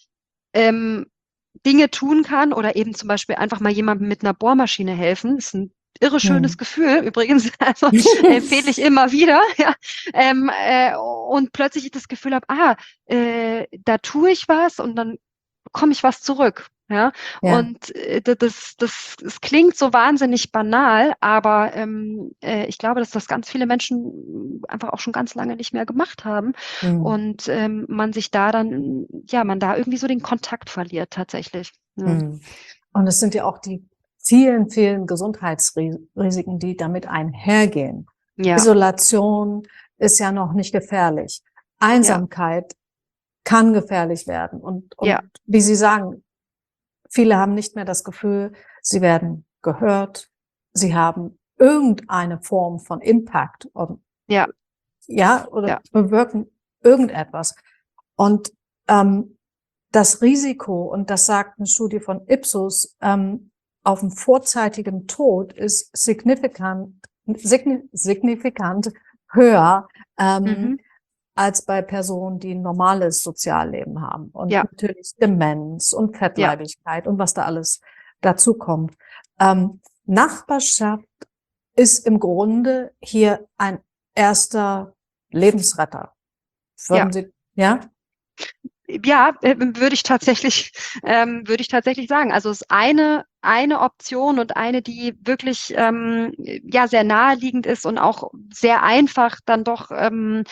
ähm, Dinge tun kann oder eben zum Beispiel einfach mal jemandem mit einer Bohrmaschine helfen. Das ist ein irre schönes Hm. Gefühl, übrigens, also empfehle ich immer wieder, ja. Ähm, äh, und plötzlich ich das Gefühl habe, ah, äh, da tue ich was und dann bekomme ich was zurück. Ja, Ja. und äh, das, das, das klingt so wahnsinnig banal, aber ähm, äh, ich glaube, dass das ganz viele Menschen einfach auch schon ganz lange nicht mehr gemacht haben Hm. und ähm, man sich da dann, ja, man da irgendwie so den Kontakt verliert tatsächlich. Ja. Hm. Und es sind ja auch die vielen, vielen Gesundheitsrisiken, die damit einhergehen. Ja, Isolation ist ja noch nicht gefährlich. Einsamkeit kann gefährlich werden. Und, und Ja. wie Sie sagen, viele haben nicht mehr das Gefühl, sie werden gehört, sie haben irgendeine Form von Impact und, ja, ja, oder Ja. bewirken irgendetwas. Und ähm, das Risiko, und das sagt eine Studie von Ipsos, ähm, auf einen vorzeitigen Tod ist signifikant, signi signifikant höher ähm, mhm. als bei Personen, die ein normales Sozialleben haben. Und Ja. natürlich Demenz und Fettleibigkeit und was da alles dazu kommt. Ähm, Nachbarschaft ist im Grunde hier ein erster Lebensretter. Würden Ja. Sie, ja? Ja, äh, würde ich tatsächlich, ähm, würde ich tatsächlich sagen. Also das eine, eine Option und eine, die wirklich ähm, ja sehr naheliegend ist und auch sehr einfach dann doch ähm,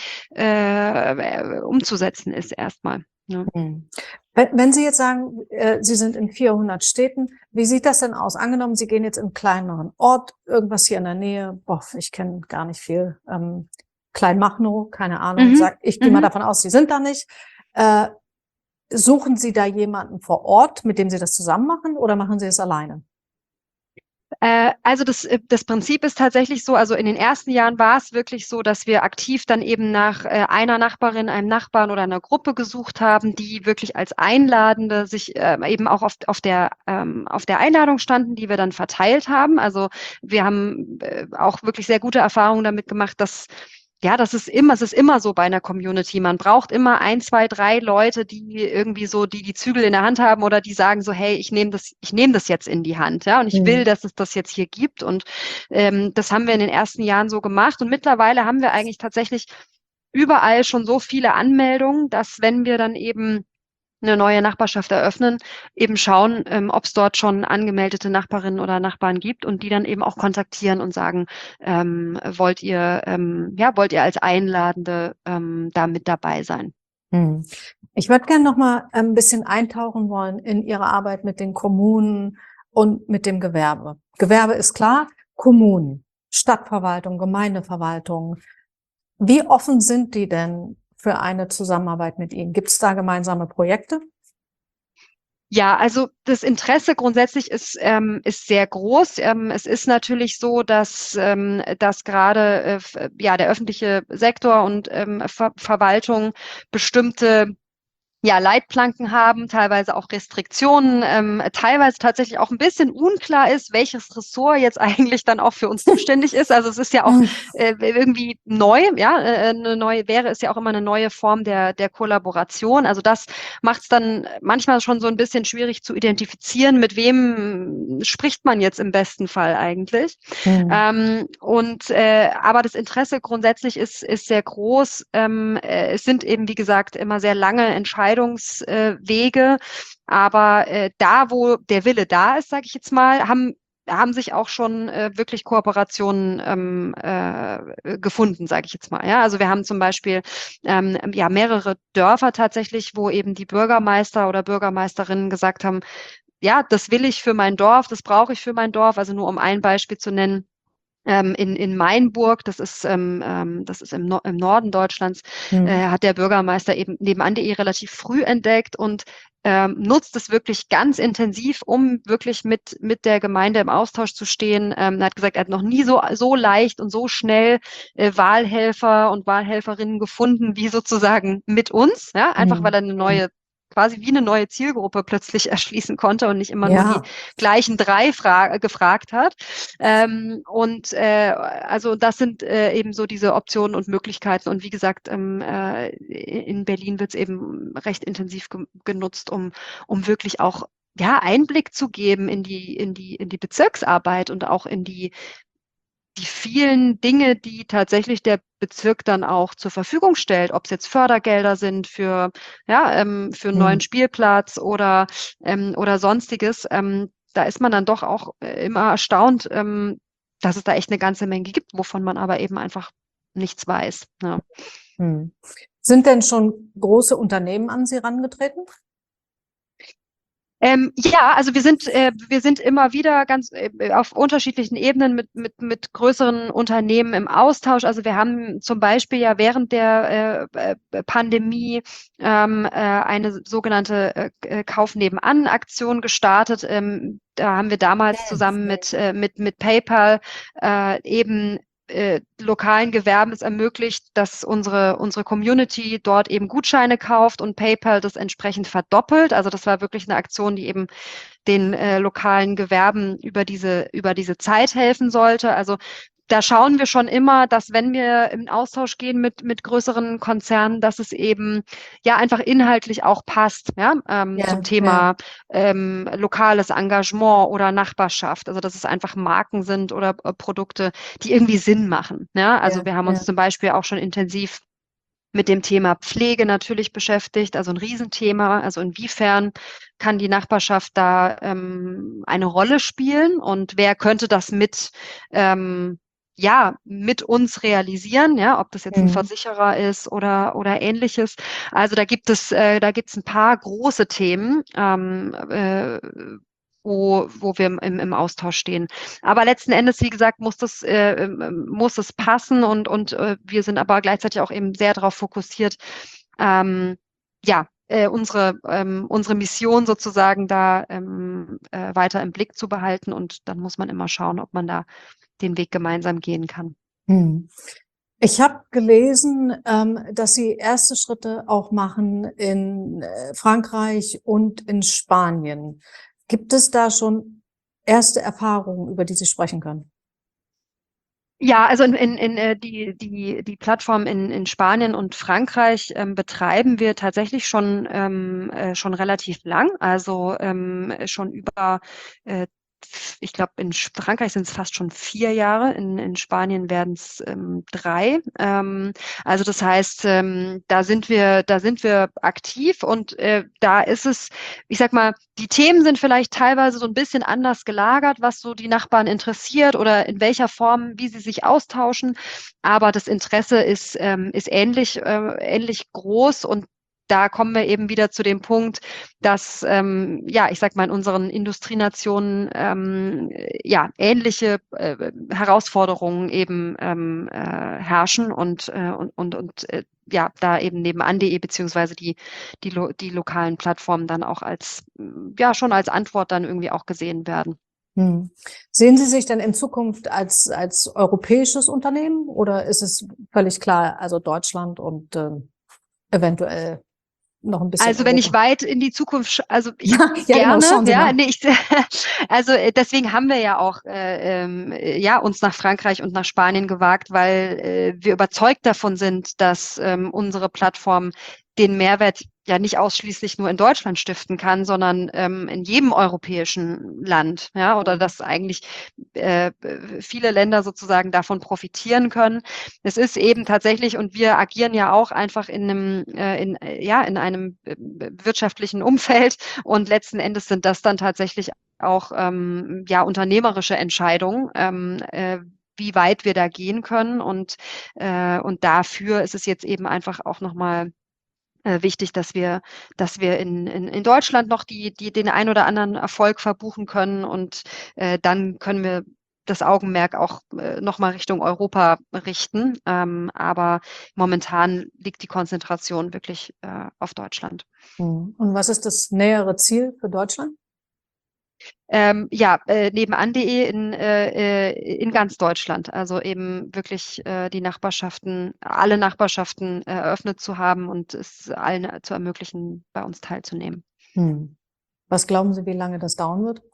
äh, umzusetzen ist erstmal. Ja. Hm. Wenn, wenn Sie jetzt sagen, äh, Sie sind in vierhundert Städten, wie sieht das denn aus? Angenommen, Sie gehen jetzt in einen kleineren Ort, irgendwas hier in der Nähe, boah, ich kenne gar nicht viel, ähm, Kleinmachnow, keine Ahnung, Mhm. sag, ich gehe Mhm. mal davon aus, Sie sind da nicht. Äh, suchen Sie da jemanden vor Ort, mit dem Sie das zusammen machen, oder machen Sie es alleine? Äh, also das, äh, das Prinzip ist tatsächlich so, also in den ersten Jahren war es wirklich so, dass wir aktiv dann eben nach äh, einer Nachbarin, einem Nachbarn oder einer Gruppe gesucht haben, die wirklich als Einladende sich äh, eben auch auf, auf der, ähm, auf der Einladung standen, die wir dann verteilt haben. Also wir haben äh, auch wirklich sehr gute Erfahrungen damit gemacht, dass ja, das ist immer, es ist immer so bei einer Community. Man braucht immer ein, zwei, drei Leute, die irgendwie so, die die Zügel in der Hand haben oder die sagen so, hey, ich nehme das, ich nehme das jetzt in die Hand, ja, und ich will, Hm. dass es das jetzt hier gibt. Und ähm, das haben wir in den ersten Jahren so gemacht. Und mittlerweile haben wir eigentlich tatsächlich überall schon so viele Anmeldungen, dass wenn wir dann eben eine neue Nachbarschaft eröffnen, eben schauen, ähm, ob es dort schon angemeldete Nachbarinnen oder Nachbarn gibt und die dann eben auch kontaktieren und sagen, ähm, wollt ihr, ähm, ja, wollt ihr als Einladende ähm, da mit dabei sein? Hm. Ich würde gerne noch mal ein bisschen eintauchen wollen in Ihre Arbeit mit den Kommunen und mit dem Gewerbe. Gewerbe ist klar, Kommunen, Stadtverwaltung, Gemeindeverwaltung. Wie offen sind die denn für eine Zusammenarbeit mit Ihnen? Gibt es da gemeinsame Projekte? Ja, also das Interesse grundsätzlich ist, ähm, ist sehr groß. Ähm, es ist natürlich so, dass, ähm, dass gerade äh, f- ja, der öffentliche Sektor und ähm, Ver Verwaltung bestimmte ja, Leitplanken haben, teilweise auch Restriktionen, ähm, teilweise tatsächlich auch ein bisschen unklar ist, welches Ressort jetzt eigentlich dann auch für uns zuständig ist. Also es ist ja auch Hm. äh, irgendwie neu, ja, äh, eine neue wäre es ja auch immer eine neue Form der der Kollaboration. Also das macht es dann manchmal schon so ein bisschen schwierig zu identifizieren, mit wem spricht man jetzt im besten Fall eigentlich. Hm. Ähm, und äh, aber das Interesse grundsätzlich ist ist sehr groß. Ähm, äh, es sind eben wie gesagt immer sehr lange Entscheidungswege, aber äh, da, wo der Wille da ist, sage ich jetzt mal, haben haben sich auch schon äh, wirklich Kooperationen ähm, äh, gefunden, sage ich jetzt mal. Ja, also wir haben zum Beispiel ähm, ja mehrere Dörfer tatsächlich, wo eben die Bürgermeister oder Bürgermeisterinnen gesagt haben, ja, das will ich für mein Dorf, das brauche ich für mein Dorf. Also nur um ein Beispiel zu nennen. Ähm, in, in Mainburg, das ist, ähm, ähm, das ist im, no im Norden Deutschlands, Hm. äh, hat der Bürgermeister eben nebenan.de relativ früh entdeckt und ähm, nutzt es wirklich ganz intensiv, um wirklich mit, mit der Gemeinde im Austausch zu stehen. Ähm, er hat gesagt, er hat noch nie so, so leicht und so schnell äh, Wahlhelfer und Wahlhelferinnen gefunden, wie sozusagen mit uns, ja, einfach weil Hm. er eine neue quasi wie eine neue Zielgruppe plötzlich erschließen konnte und nicht immer nur die Ja. gleichen drei fra gefragt hat. Ähm, und äh, also das sind äh, eben so diese Optionen und Möglichkeiten. Und wie gesagt, ähm, äh, in Berlin wird es eben recht intensiv ge genutzt, um, um wirklich auch ja, Einblick zu geben in die, in die, in die Bezirksarbeit und auch in die, die vielen Dinge, die tatsächlich der Bezirk dann auch zur Verfügung stellt, ob es jetzt Fördergelder sind für, ja, ähm, für einen neuen Hm. Spielplatz oder, ähm, oder sonstiges. Ähm, da ist man dann doch auch äh, immer erstaunt, ähm, dass es da echt eine ganze Menge gibt, wovon man aber eben einfach nichts weiß. Ja. Hm. Sind denn schon große Unternehmen an Sie herangetreten? Ähm, ja, also wir sind, äh, wir sind immer wieder ganz äh, auf unterschiedlichen Ebenen mit, mit, mit größeren Unternehmen im Austausch. Also wir haben zum Beispiel ja während der äh, äh, Pandemie ähm, äh, eine sogenannte äh, äh, Kauf nebenan-Aktion gestartet. Ähm, da haben wir damals zusammen mit, äh, mit, mit PayPal äh, eben äh, lokalen Gewerben es ermöglicht, dass unsere, unsere Community dort eben Gutscheine kauft und PayPal das entsprechend verdoppelt. Also das war wirklich eine Aktion, die eben den äh, lokalen Gewerben über diese, über diese Zeit helfen sollte. Also da schauen wir schon immer, dass wenn wir im Austausch gehen mit, mit größeren Konzernen, dass es eben ja einfach inhaltlich auch passt, ja, ähm, zum Ja, ja, Thema ähm, lokales Engagement oder Nachbarschaft. Also dass es einfach Marken sind oder äh, Produkte, die irgendwie Sinn machen. Ja, also ja, wir haben uns ja. zum Beispiel auch schon intensiv mit dem Thema Pflege natürlich beschäftigt, also ein Riesenthema. Also inwiefern kann die Nachbarschaft da ähm, eine Rolle spielen und wer könnte das mit ähm, ja, mit uns realisieren, ja, ob das jetzt ein Mhm. Versicherer ist oder, oder ähnliches. Also da gibt es, äh, da gibt es ein paar große Themen, ähm, äh, wo, wo wir im, im Austausch stehen. Aber letzten Endes, wie gesagt, muss das, äh, ähm, muss es passen und, und äh, wir sind aber gleichzeitig auch eben sehr darauf fokussiert, ähm, ja, äh, unsere, ähm, unsere Mission sozusagen da ähm, äh, weiter im Blick zu behalten und dann muss man immer schauen, ob man da den Weg gemeinsam gehen kann. Mhm. Ich habe gelesen, ähm, dass Sie erste Schritte auch machen in äh, Frankreich und in Spanien. Gibt es da schon erste Erfahrungen, über die Sie sprechen können? Ja, also in, in, in äh, die, die, die Plattform in, in Spanien und Frankreich ähm, betreiben wir tatsächlich schon, ähm, äh, schon relativ lang, also ähm, schon über äh, ich glaube, in Frankreich sind es fast schon vier Jahre, in, in Spanien werden es ähm, drei. Ähm, also das heißt, ähm, da sind wir, da sind wir aktiv und äh, da ist es, ich sag mal, die Themen sind vielleicht teilweise so ein bisschen anders gelagert, was so die Nachbarn interessiert oder in welcher Form, wie sie sich austauschen. Aber das Interesse ist, ähm, ist ähnlich, äh, ähnlich groß und da kommen wir eben wieder zu dem Punkt, dass, ähm, ja, ich sag mal, in unseren Industrienationen ähm, ja, ähnliche äh, Herausforderungen eben ähm, äh, herrschen und, äh, und, und, und äh, ja, da eben nebenan.de beziehungsweise die, die, lo die lokalen Plattformen dann auch als, ja, schon als Antwort dann irgendwie auch gesehen werden. Hm. Sehen Sie sich denn in Zukunft als, als europäisches Unternehmen oder ist es völlig klar, also Deutschland und äh, eventuell noch ein bisschen Also wenn ich Europa? weit in die Zukunft, sch- also ich Ja, ja, genau, gerne, schauen Sie ja, mal. nee, ich, also äh, deswegen haben wir ja auch äh, ähm, äh, ja uns nach Frankreich und nach Spanien gewagt, weil äh, wir überzeugt davon sind, dass ähm, unsere Plattform den Mehrwert ja nicht ausschließlich nur in Deutschland stiften kann, sondern ähm, in jedem europäischen Land, ja, oder dass eigentlich äh, viele Länder sozusagen davon profitieren können. Es ist eben tatsächlich, und wir agieren ja auch einfach in einem, äh, in, äh, ja, in einem äh, wirtschaftlichen Umfeld und letzten Endes sind das dann tatsächlich auch ähm, ja, unternehmerische Entscheidungen, ähm, äh, wie weit wir da gehen können. Und, äh, und dafür ist es jetzt eben einfach auch nochmal äh, wichtig, dass wir, dass wir in, in, in Deutschland noch die, die, den ein oder anderen Erfolg verbuchen können und äh, dann können wir das Augenmerk auch äh, nochmal Richtung Europa richten. Ähm, aber momentan liegt die Konzentration wirklich äh, auf Deutschland. Hm. Und was ist das nähere Ziel für Deutschland? Ähm, ja, äh, nebenan.de in, äh, äh, in ganz Deutschland. Also eben wirklich äh, die Nachbarschaften, alle Nachbarschaften äh, eröffnet zu haben und es allen äh, zu ermöglichen, bei uns teilzunehmen. Hm. Was glauben Sie, wie lange das dauern wird?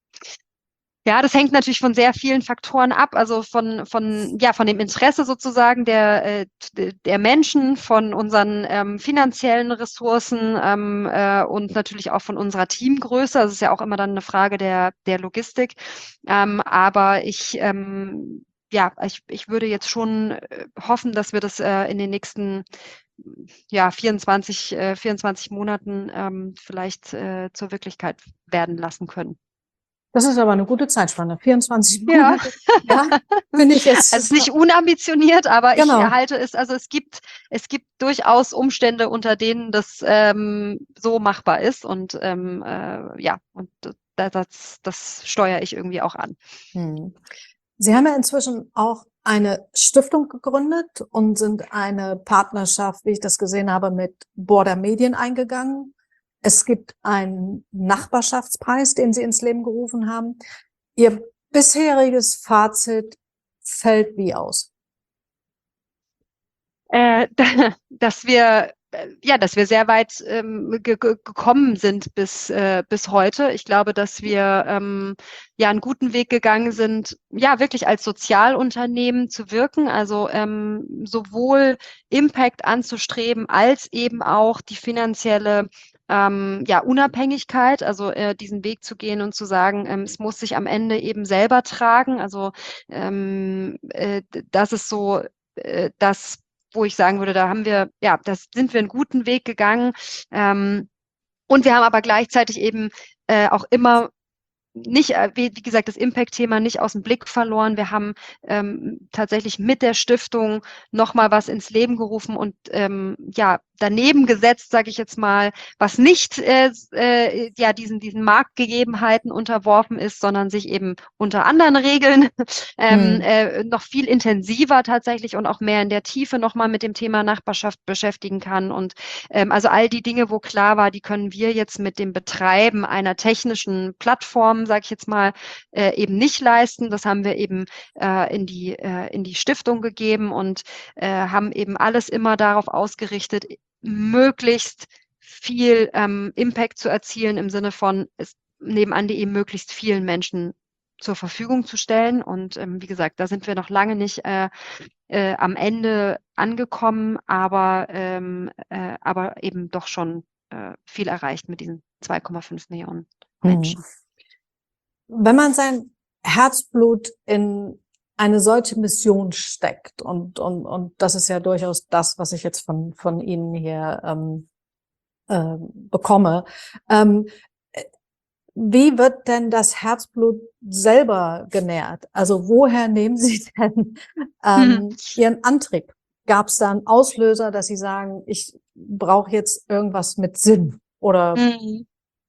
Ja, das hängt natürlich von sehr vielen Faktoren ab, also von, von, ja, von dem Interesse sozusagen der, äh, der Menschen, von unseren ähm, finanziellen Ressourcen ähm, äh, und natürlich auch von unserer Teamgröße. Das ist ja auch immer dann eine Frage der, der Logistik. Ähm, aber ich, ähm, ja, ich, ich würde jetzt schon äh, hoffen, dass wir das äh, in den nächsten ja, vierundzwanzig, äh, vierundzwanzig Monaten ähm, vielleicht äh, zur Wirklichkeit werden lassen können. Das ist aber eine gute Zeitspanne. vierundzwanzig Ja. Monate. Ja, finde ich jetzt. Also es ist nicht unambitioniert, aber ich Genau. halte es, also es gibt, es gibt durchaus Umstände, unter denen das ähm, so machbar ist. Und ähm, äh, ja, und das, das, das steuere ich irgendwie auch an. Hm. Sie haben ja inzwischen auch eine Stiftung gegründet und sind eine Partnerschaft, wie ich das gesehen habe, mit Border Medien eingegangen. Es gibt einen Nachbarschaftspreis, den Sie ins Leben gerufen haben. Ihr bisheriges Fazit fällt wie aus? Äh, dass wir äh, ja, dass wir sehr weit ähm, ge ge gekommen sind bis äh, bis heute. Ich glaube, dass wir ähm, ja einen guten Weg gegangen sind, ja wirklich als Sozialunternehmen zu wirken, also ähm, sowohl Impact anzustreben als eben auch die finanzielle ähm, ja Unabhängigkeit, also äh, diesen Weg zu gehen und zu sagen, ähm, es muss sich am Ende eben selber tragen. Also ähm, äh, das ist so äh, das wo ich sagen würde, da haben wir, ja, das sind wir einen guten Weg gegangen. Ähm, und wir haben aber gleichzeitig eben äh, auch immer nicht, äh, wie, wie gesagt, das Impact-Thema nicht aus dem Blick verloren. Wir haben ähm, tatsächlich mit der Stiftung nochmal was ins Leben gerufen und ähm, ja, daneben gesetzt, sage ich jetzt mal, was nicht äh, äh, ja diesen diesen Marktgegebenheiten unterworfen ist, sondern sich eben unter anderen Regeln ähm, Hm. äh, noch viel intensiver tatsächlich und auch mehr in der Tiefe nochmal mit dem Thema Nachbarschaft beschäftigen kann. Und ähm, also all die Dinge, wo klar war, die können wir jetzt mit dem Betreiben einer technischen Plattform, sage ich jetzt mal, äh, eben nicht leisten. Das haben wir eben äh, in die äh, in die Stiftung gegeben und äh, haben eben alles immer darauf ausgerichtet, möglichst viel ähm, Impact zu erzielen im Sinne von es nebenan.de möglichst vielen Menschen zur Verfügung zu stellen. Und ähm, wie gesagt, da sind wir noch lange nicht äh, äh, am Ende angekommen, aber, ähm, äh, aber eben doch schon äh, viel erreicht mit diesen zwei Komma fünf Millionen Menschen. Hm. Wenn man sein Herzblut in eine solche Mission steckt und und und das ist ja durchaus das, was ich jetzt von von Ihnen hier ähm, äh, bekomme. Ähm, wie wird denn das Herzblut selber genährt? Also woher nehmen Sie denn ähm, Ihren Antrieb? Gab es da einen Auslöser, dass Sie sagen, ich brauche jetzt irgendwas mit Sinn? Oder Mhm.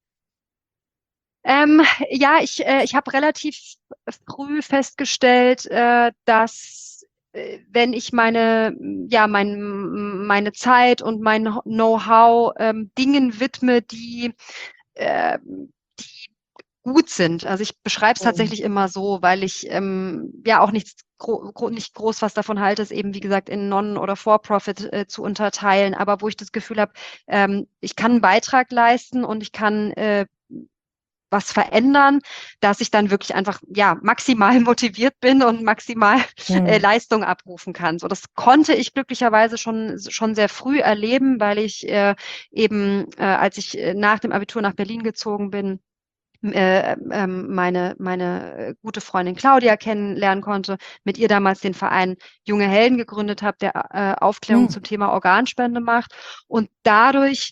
Ähm, ja, ich, äh, ich habe relativ früh festgestellt, äh, dass äh, wenn ich meine, ja, mein, meine Zeit und mein Know-how ähm, Dingen widme, die, äh, die gut sind. Also ich beschreibe es tatsächlich immer so, weil ich ähm, ja auch nichts gro gro nicht groß was davon halte, es eben wie gesagt in Non- oder For-Profit äh, zu unterteilen, aber wo ich das Gefühl habe, ähm, ich kann einen Beitrag leisten und ich kann äh, was verändern, dass ich dann wirklich einfach ja maximal motiviert bin und maximal äh, hm. Leistung abrufen kann. So, das konnte ich glücklicherweise schon schon sehr früh erleben, weil ich äh, eben äh, als ich äh, nach dem Abitur nach Berlin gezogen bin, äh, ähm, meine meine äh, gute Freundin Claudia kennenlernen konnte, mit ihr damals den Verein Junge Helden gegründet habe, der äh, Aufklärung Hm. zum Thema Organspende macht und dadurch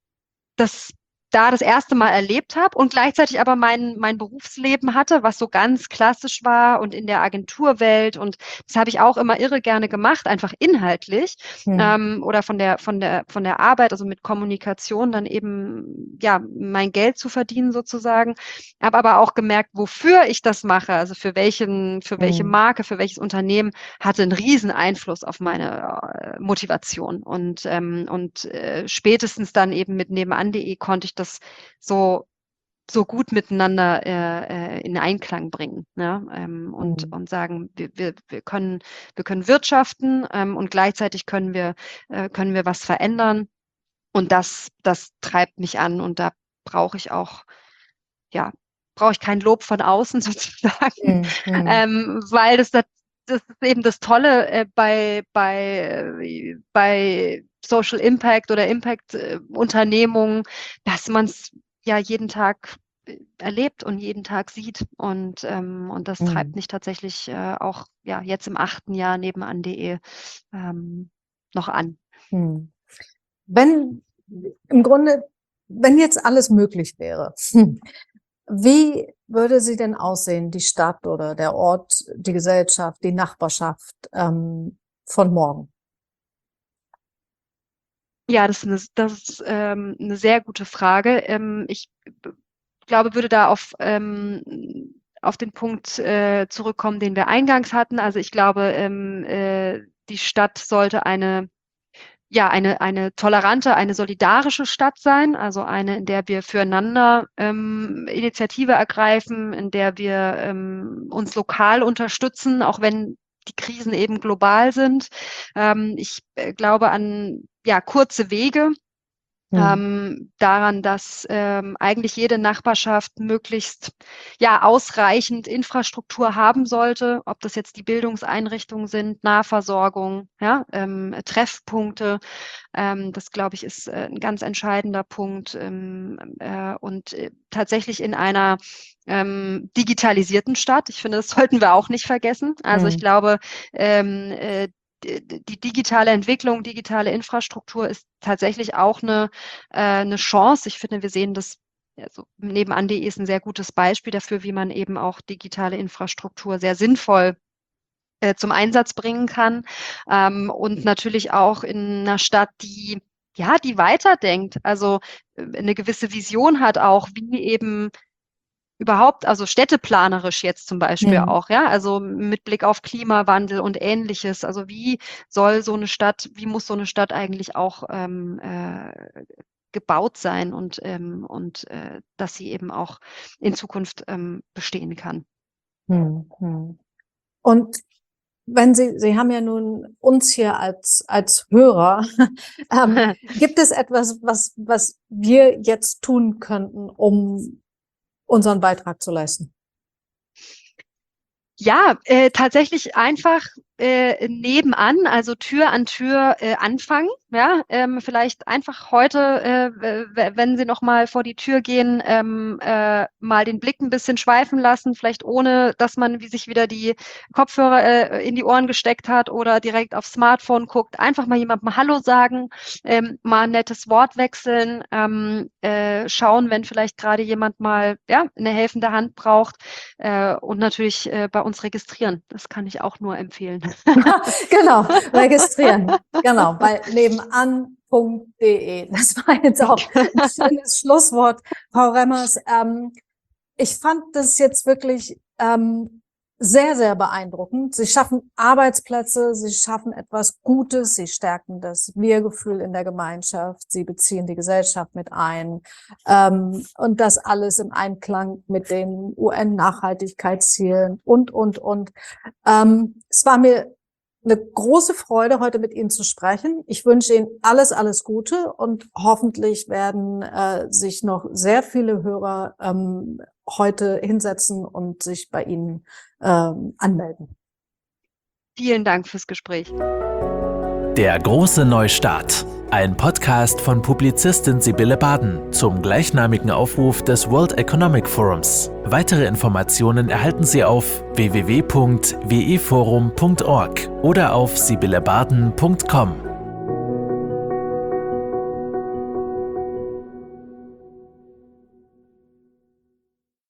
das da das erste Mal erlebt habe und gleichzeitig aber mein mein Berufsleben hatte, was so ganz klassisch war und in der Agenturwelt und das habe ich auch immer irre gerne gemacht, einfach inhaltlich Hm. ähm, oder von der von der von der Arbeit, also mit Kommunikation dann eben ja mein Geld zu verdienen sozusagen. Habe aber auch gemerkt, wofür ich das mache, also für welchen für welche Hm. Marke, für welches Unternehmen, hatte einen riesen Einfluss auf meine äh, Motivation und ähm, und äh, spätestens dann eben mit nebenan.de konnte ich das so so gut miteinander äh, äh, in Einklang bringen, ja, ähm, und Hm. und sagen, wir, wir, wir können wir können wirtschaften ähm, und gleichzeitig können wir äh, können wir was verändern und das das treibt mich an und da brauche ich auch ja brauche ich kein Lob von außen sozusagen, Hm. Hm. ähm, weil das das das ist eben das Tolle äh, bei bei äh, bei Social Impact oder Impact äh, Unternehmungen, dass man es ja jeden Tag äh, erlebt und jeden Tag sieht und ähm, und das treibt Hm. mich tatsächlich äh, auch ja jetzt im achten Jahr nebenan.de ähm, noch an. Hm. Wenn im Grunde, wenn jetzt alles möglich wäre, wie würde sie denn aussehen, die Stadt oder der Ort, die Gesellschaft, die Nachbarschaft ähm, von morgen? Ja, das ist 'ne das ist, ähm, 'ne sehr gute Frage. Ähm, ich b glaube, würde da auf, ähm auf den Punkt, äh, zurückkommen, den wir eingangs hatten. Also, ich glaube, ähm, äh, die Stadt sollte eine ja, eine eine tolerante, eine solidarische Stadt sein, also eine, in der wir füreinander, ähm, Initiative ergreifen, in der wir, ähm, uns lokal unterstützen, auch wenn die Krisen eben global sind. Ähm, ich, äh, glaube an, ja, kurze Wege, Hm. ähm, daran, dass ähm, eigentlich jede Nachbarschaft möglichst ja ausreichend Infrastruktur haben sollte, ob das jetzt die Bildungseinrichtungen sind, Nahversorgung, ja, ähm, Treffpunkte. Ähm, das, glaube ich, ist äh, ein ganz entscheidender Punkt. Ähm, äh, und äh, tatsächlich in einer ähm, digitalisierten Stadt. Ich finde, das sollten wir auch nicht vergessen. Also ich Hm. glaube, ähm, äh, die, die digitale Entwicklung, digitale Infrastruktur ist tatsächlich auch eine, äh, eine Chance. Ich finde, wir sehen das, also nebenan punkt de ist ein sehr gutes Beispiel dafür, wie man eben auch digitale Infrastruktur sehr sinnvoll äh, zum Einsatz bringen kann. Ähm, und natürlich auch in einer Stadt, die ja, die weiterdenkt, also äh, eine gewisse Vision hat auch, wie eben überhaupt, also städteplanerisch jetzt zum Beispiel Mhm. auch, ja, also mit Blick auf Klimawandel und Ähnliches. Also wie soll so eine Stadt, wie muss so eine Stadt eigentlich auch ähm, äh, gebaut sein und, ähm, und äh, dass sie eben auch in Zukunft ähm, bestehen kann. Mhm. Und wenn Sie, Sie haben ja nun uns hier als, als Hörer, ähm, gibt es etwas, was, was wir jetzt tun könnten, um unseren Beitrag zu leisten? Ja, äh, tatsächlich einfach äh, nebenan, also Tür an Tür äh, anfangen. Ja, ähm, vielleicht einfach heute, äh, wenn Sie noch mal vor die Tür gehen, ähm, äh, mal den Blick ein bisschen schweifen lassen, vielleicht ohne, dass man wie sich wieder die Kopfhörer äh, in die Ohren gesteckt hat oder direkt aufs Smartphone guckt. Einfach mal jemandem Hallo sagen, ähm, mal ein nettes Wort wechseln, ähm, äh, schauen, wenn vielleicht gerade jemand mal ja eine helfende Hand braucht äh, und natürlich äh, bei uns registrieren. Das kann ich auch nur empfehlen. Genau, registrieren. Genau, bei nebenan punkt de. Das war jetzt auch ein schönes Schlusswort, Frau Remmers. Ähm, ich fand das jetzt wirklich ähm, sehr, sehr beeindruckend. Sie schaffen Arbeitsplätze, sie schaffen etwas Gutes, sie stärken das Wir-Gefühl in der Gemeinschaft, sie beziehen die Gesellschaft mit ein. Ähm, und das alles im Einklang mit den U N-Nachhaltigkeitszielen und, und, und. Ähm, es war mir eine große Freude, heute mit Ihnen zu sprechen. Ich wünsche Ihnen alles, alles Gute und hoffentlich werden äh, sich noch sehr viele Hörer ähm, heute hinsetzen und sich bei Ihnen ähm, anmelden. Vielen Dank fürs Gespräch. Der große Neustart. Ein Podcast von Publizistin Sibylle Baden zum gleichnamigen Aufruf des World Economic Forums. Weitere Informationen erhalten Sie auf w w w punkt w e forum punkt org oder auf sibylle baden punkt com.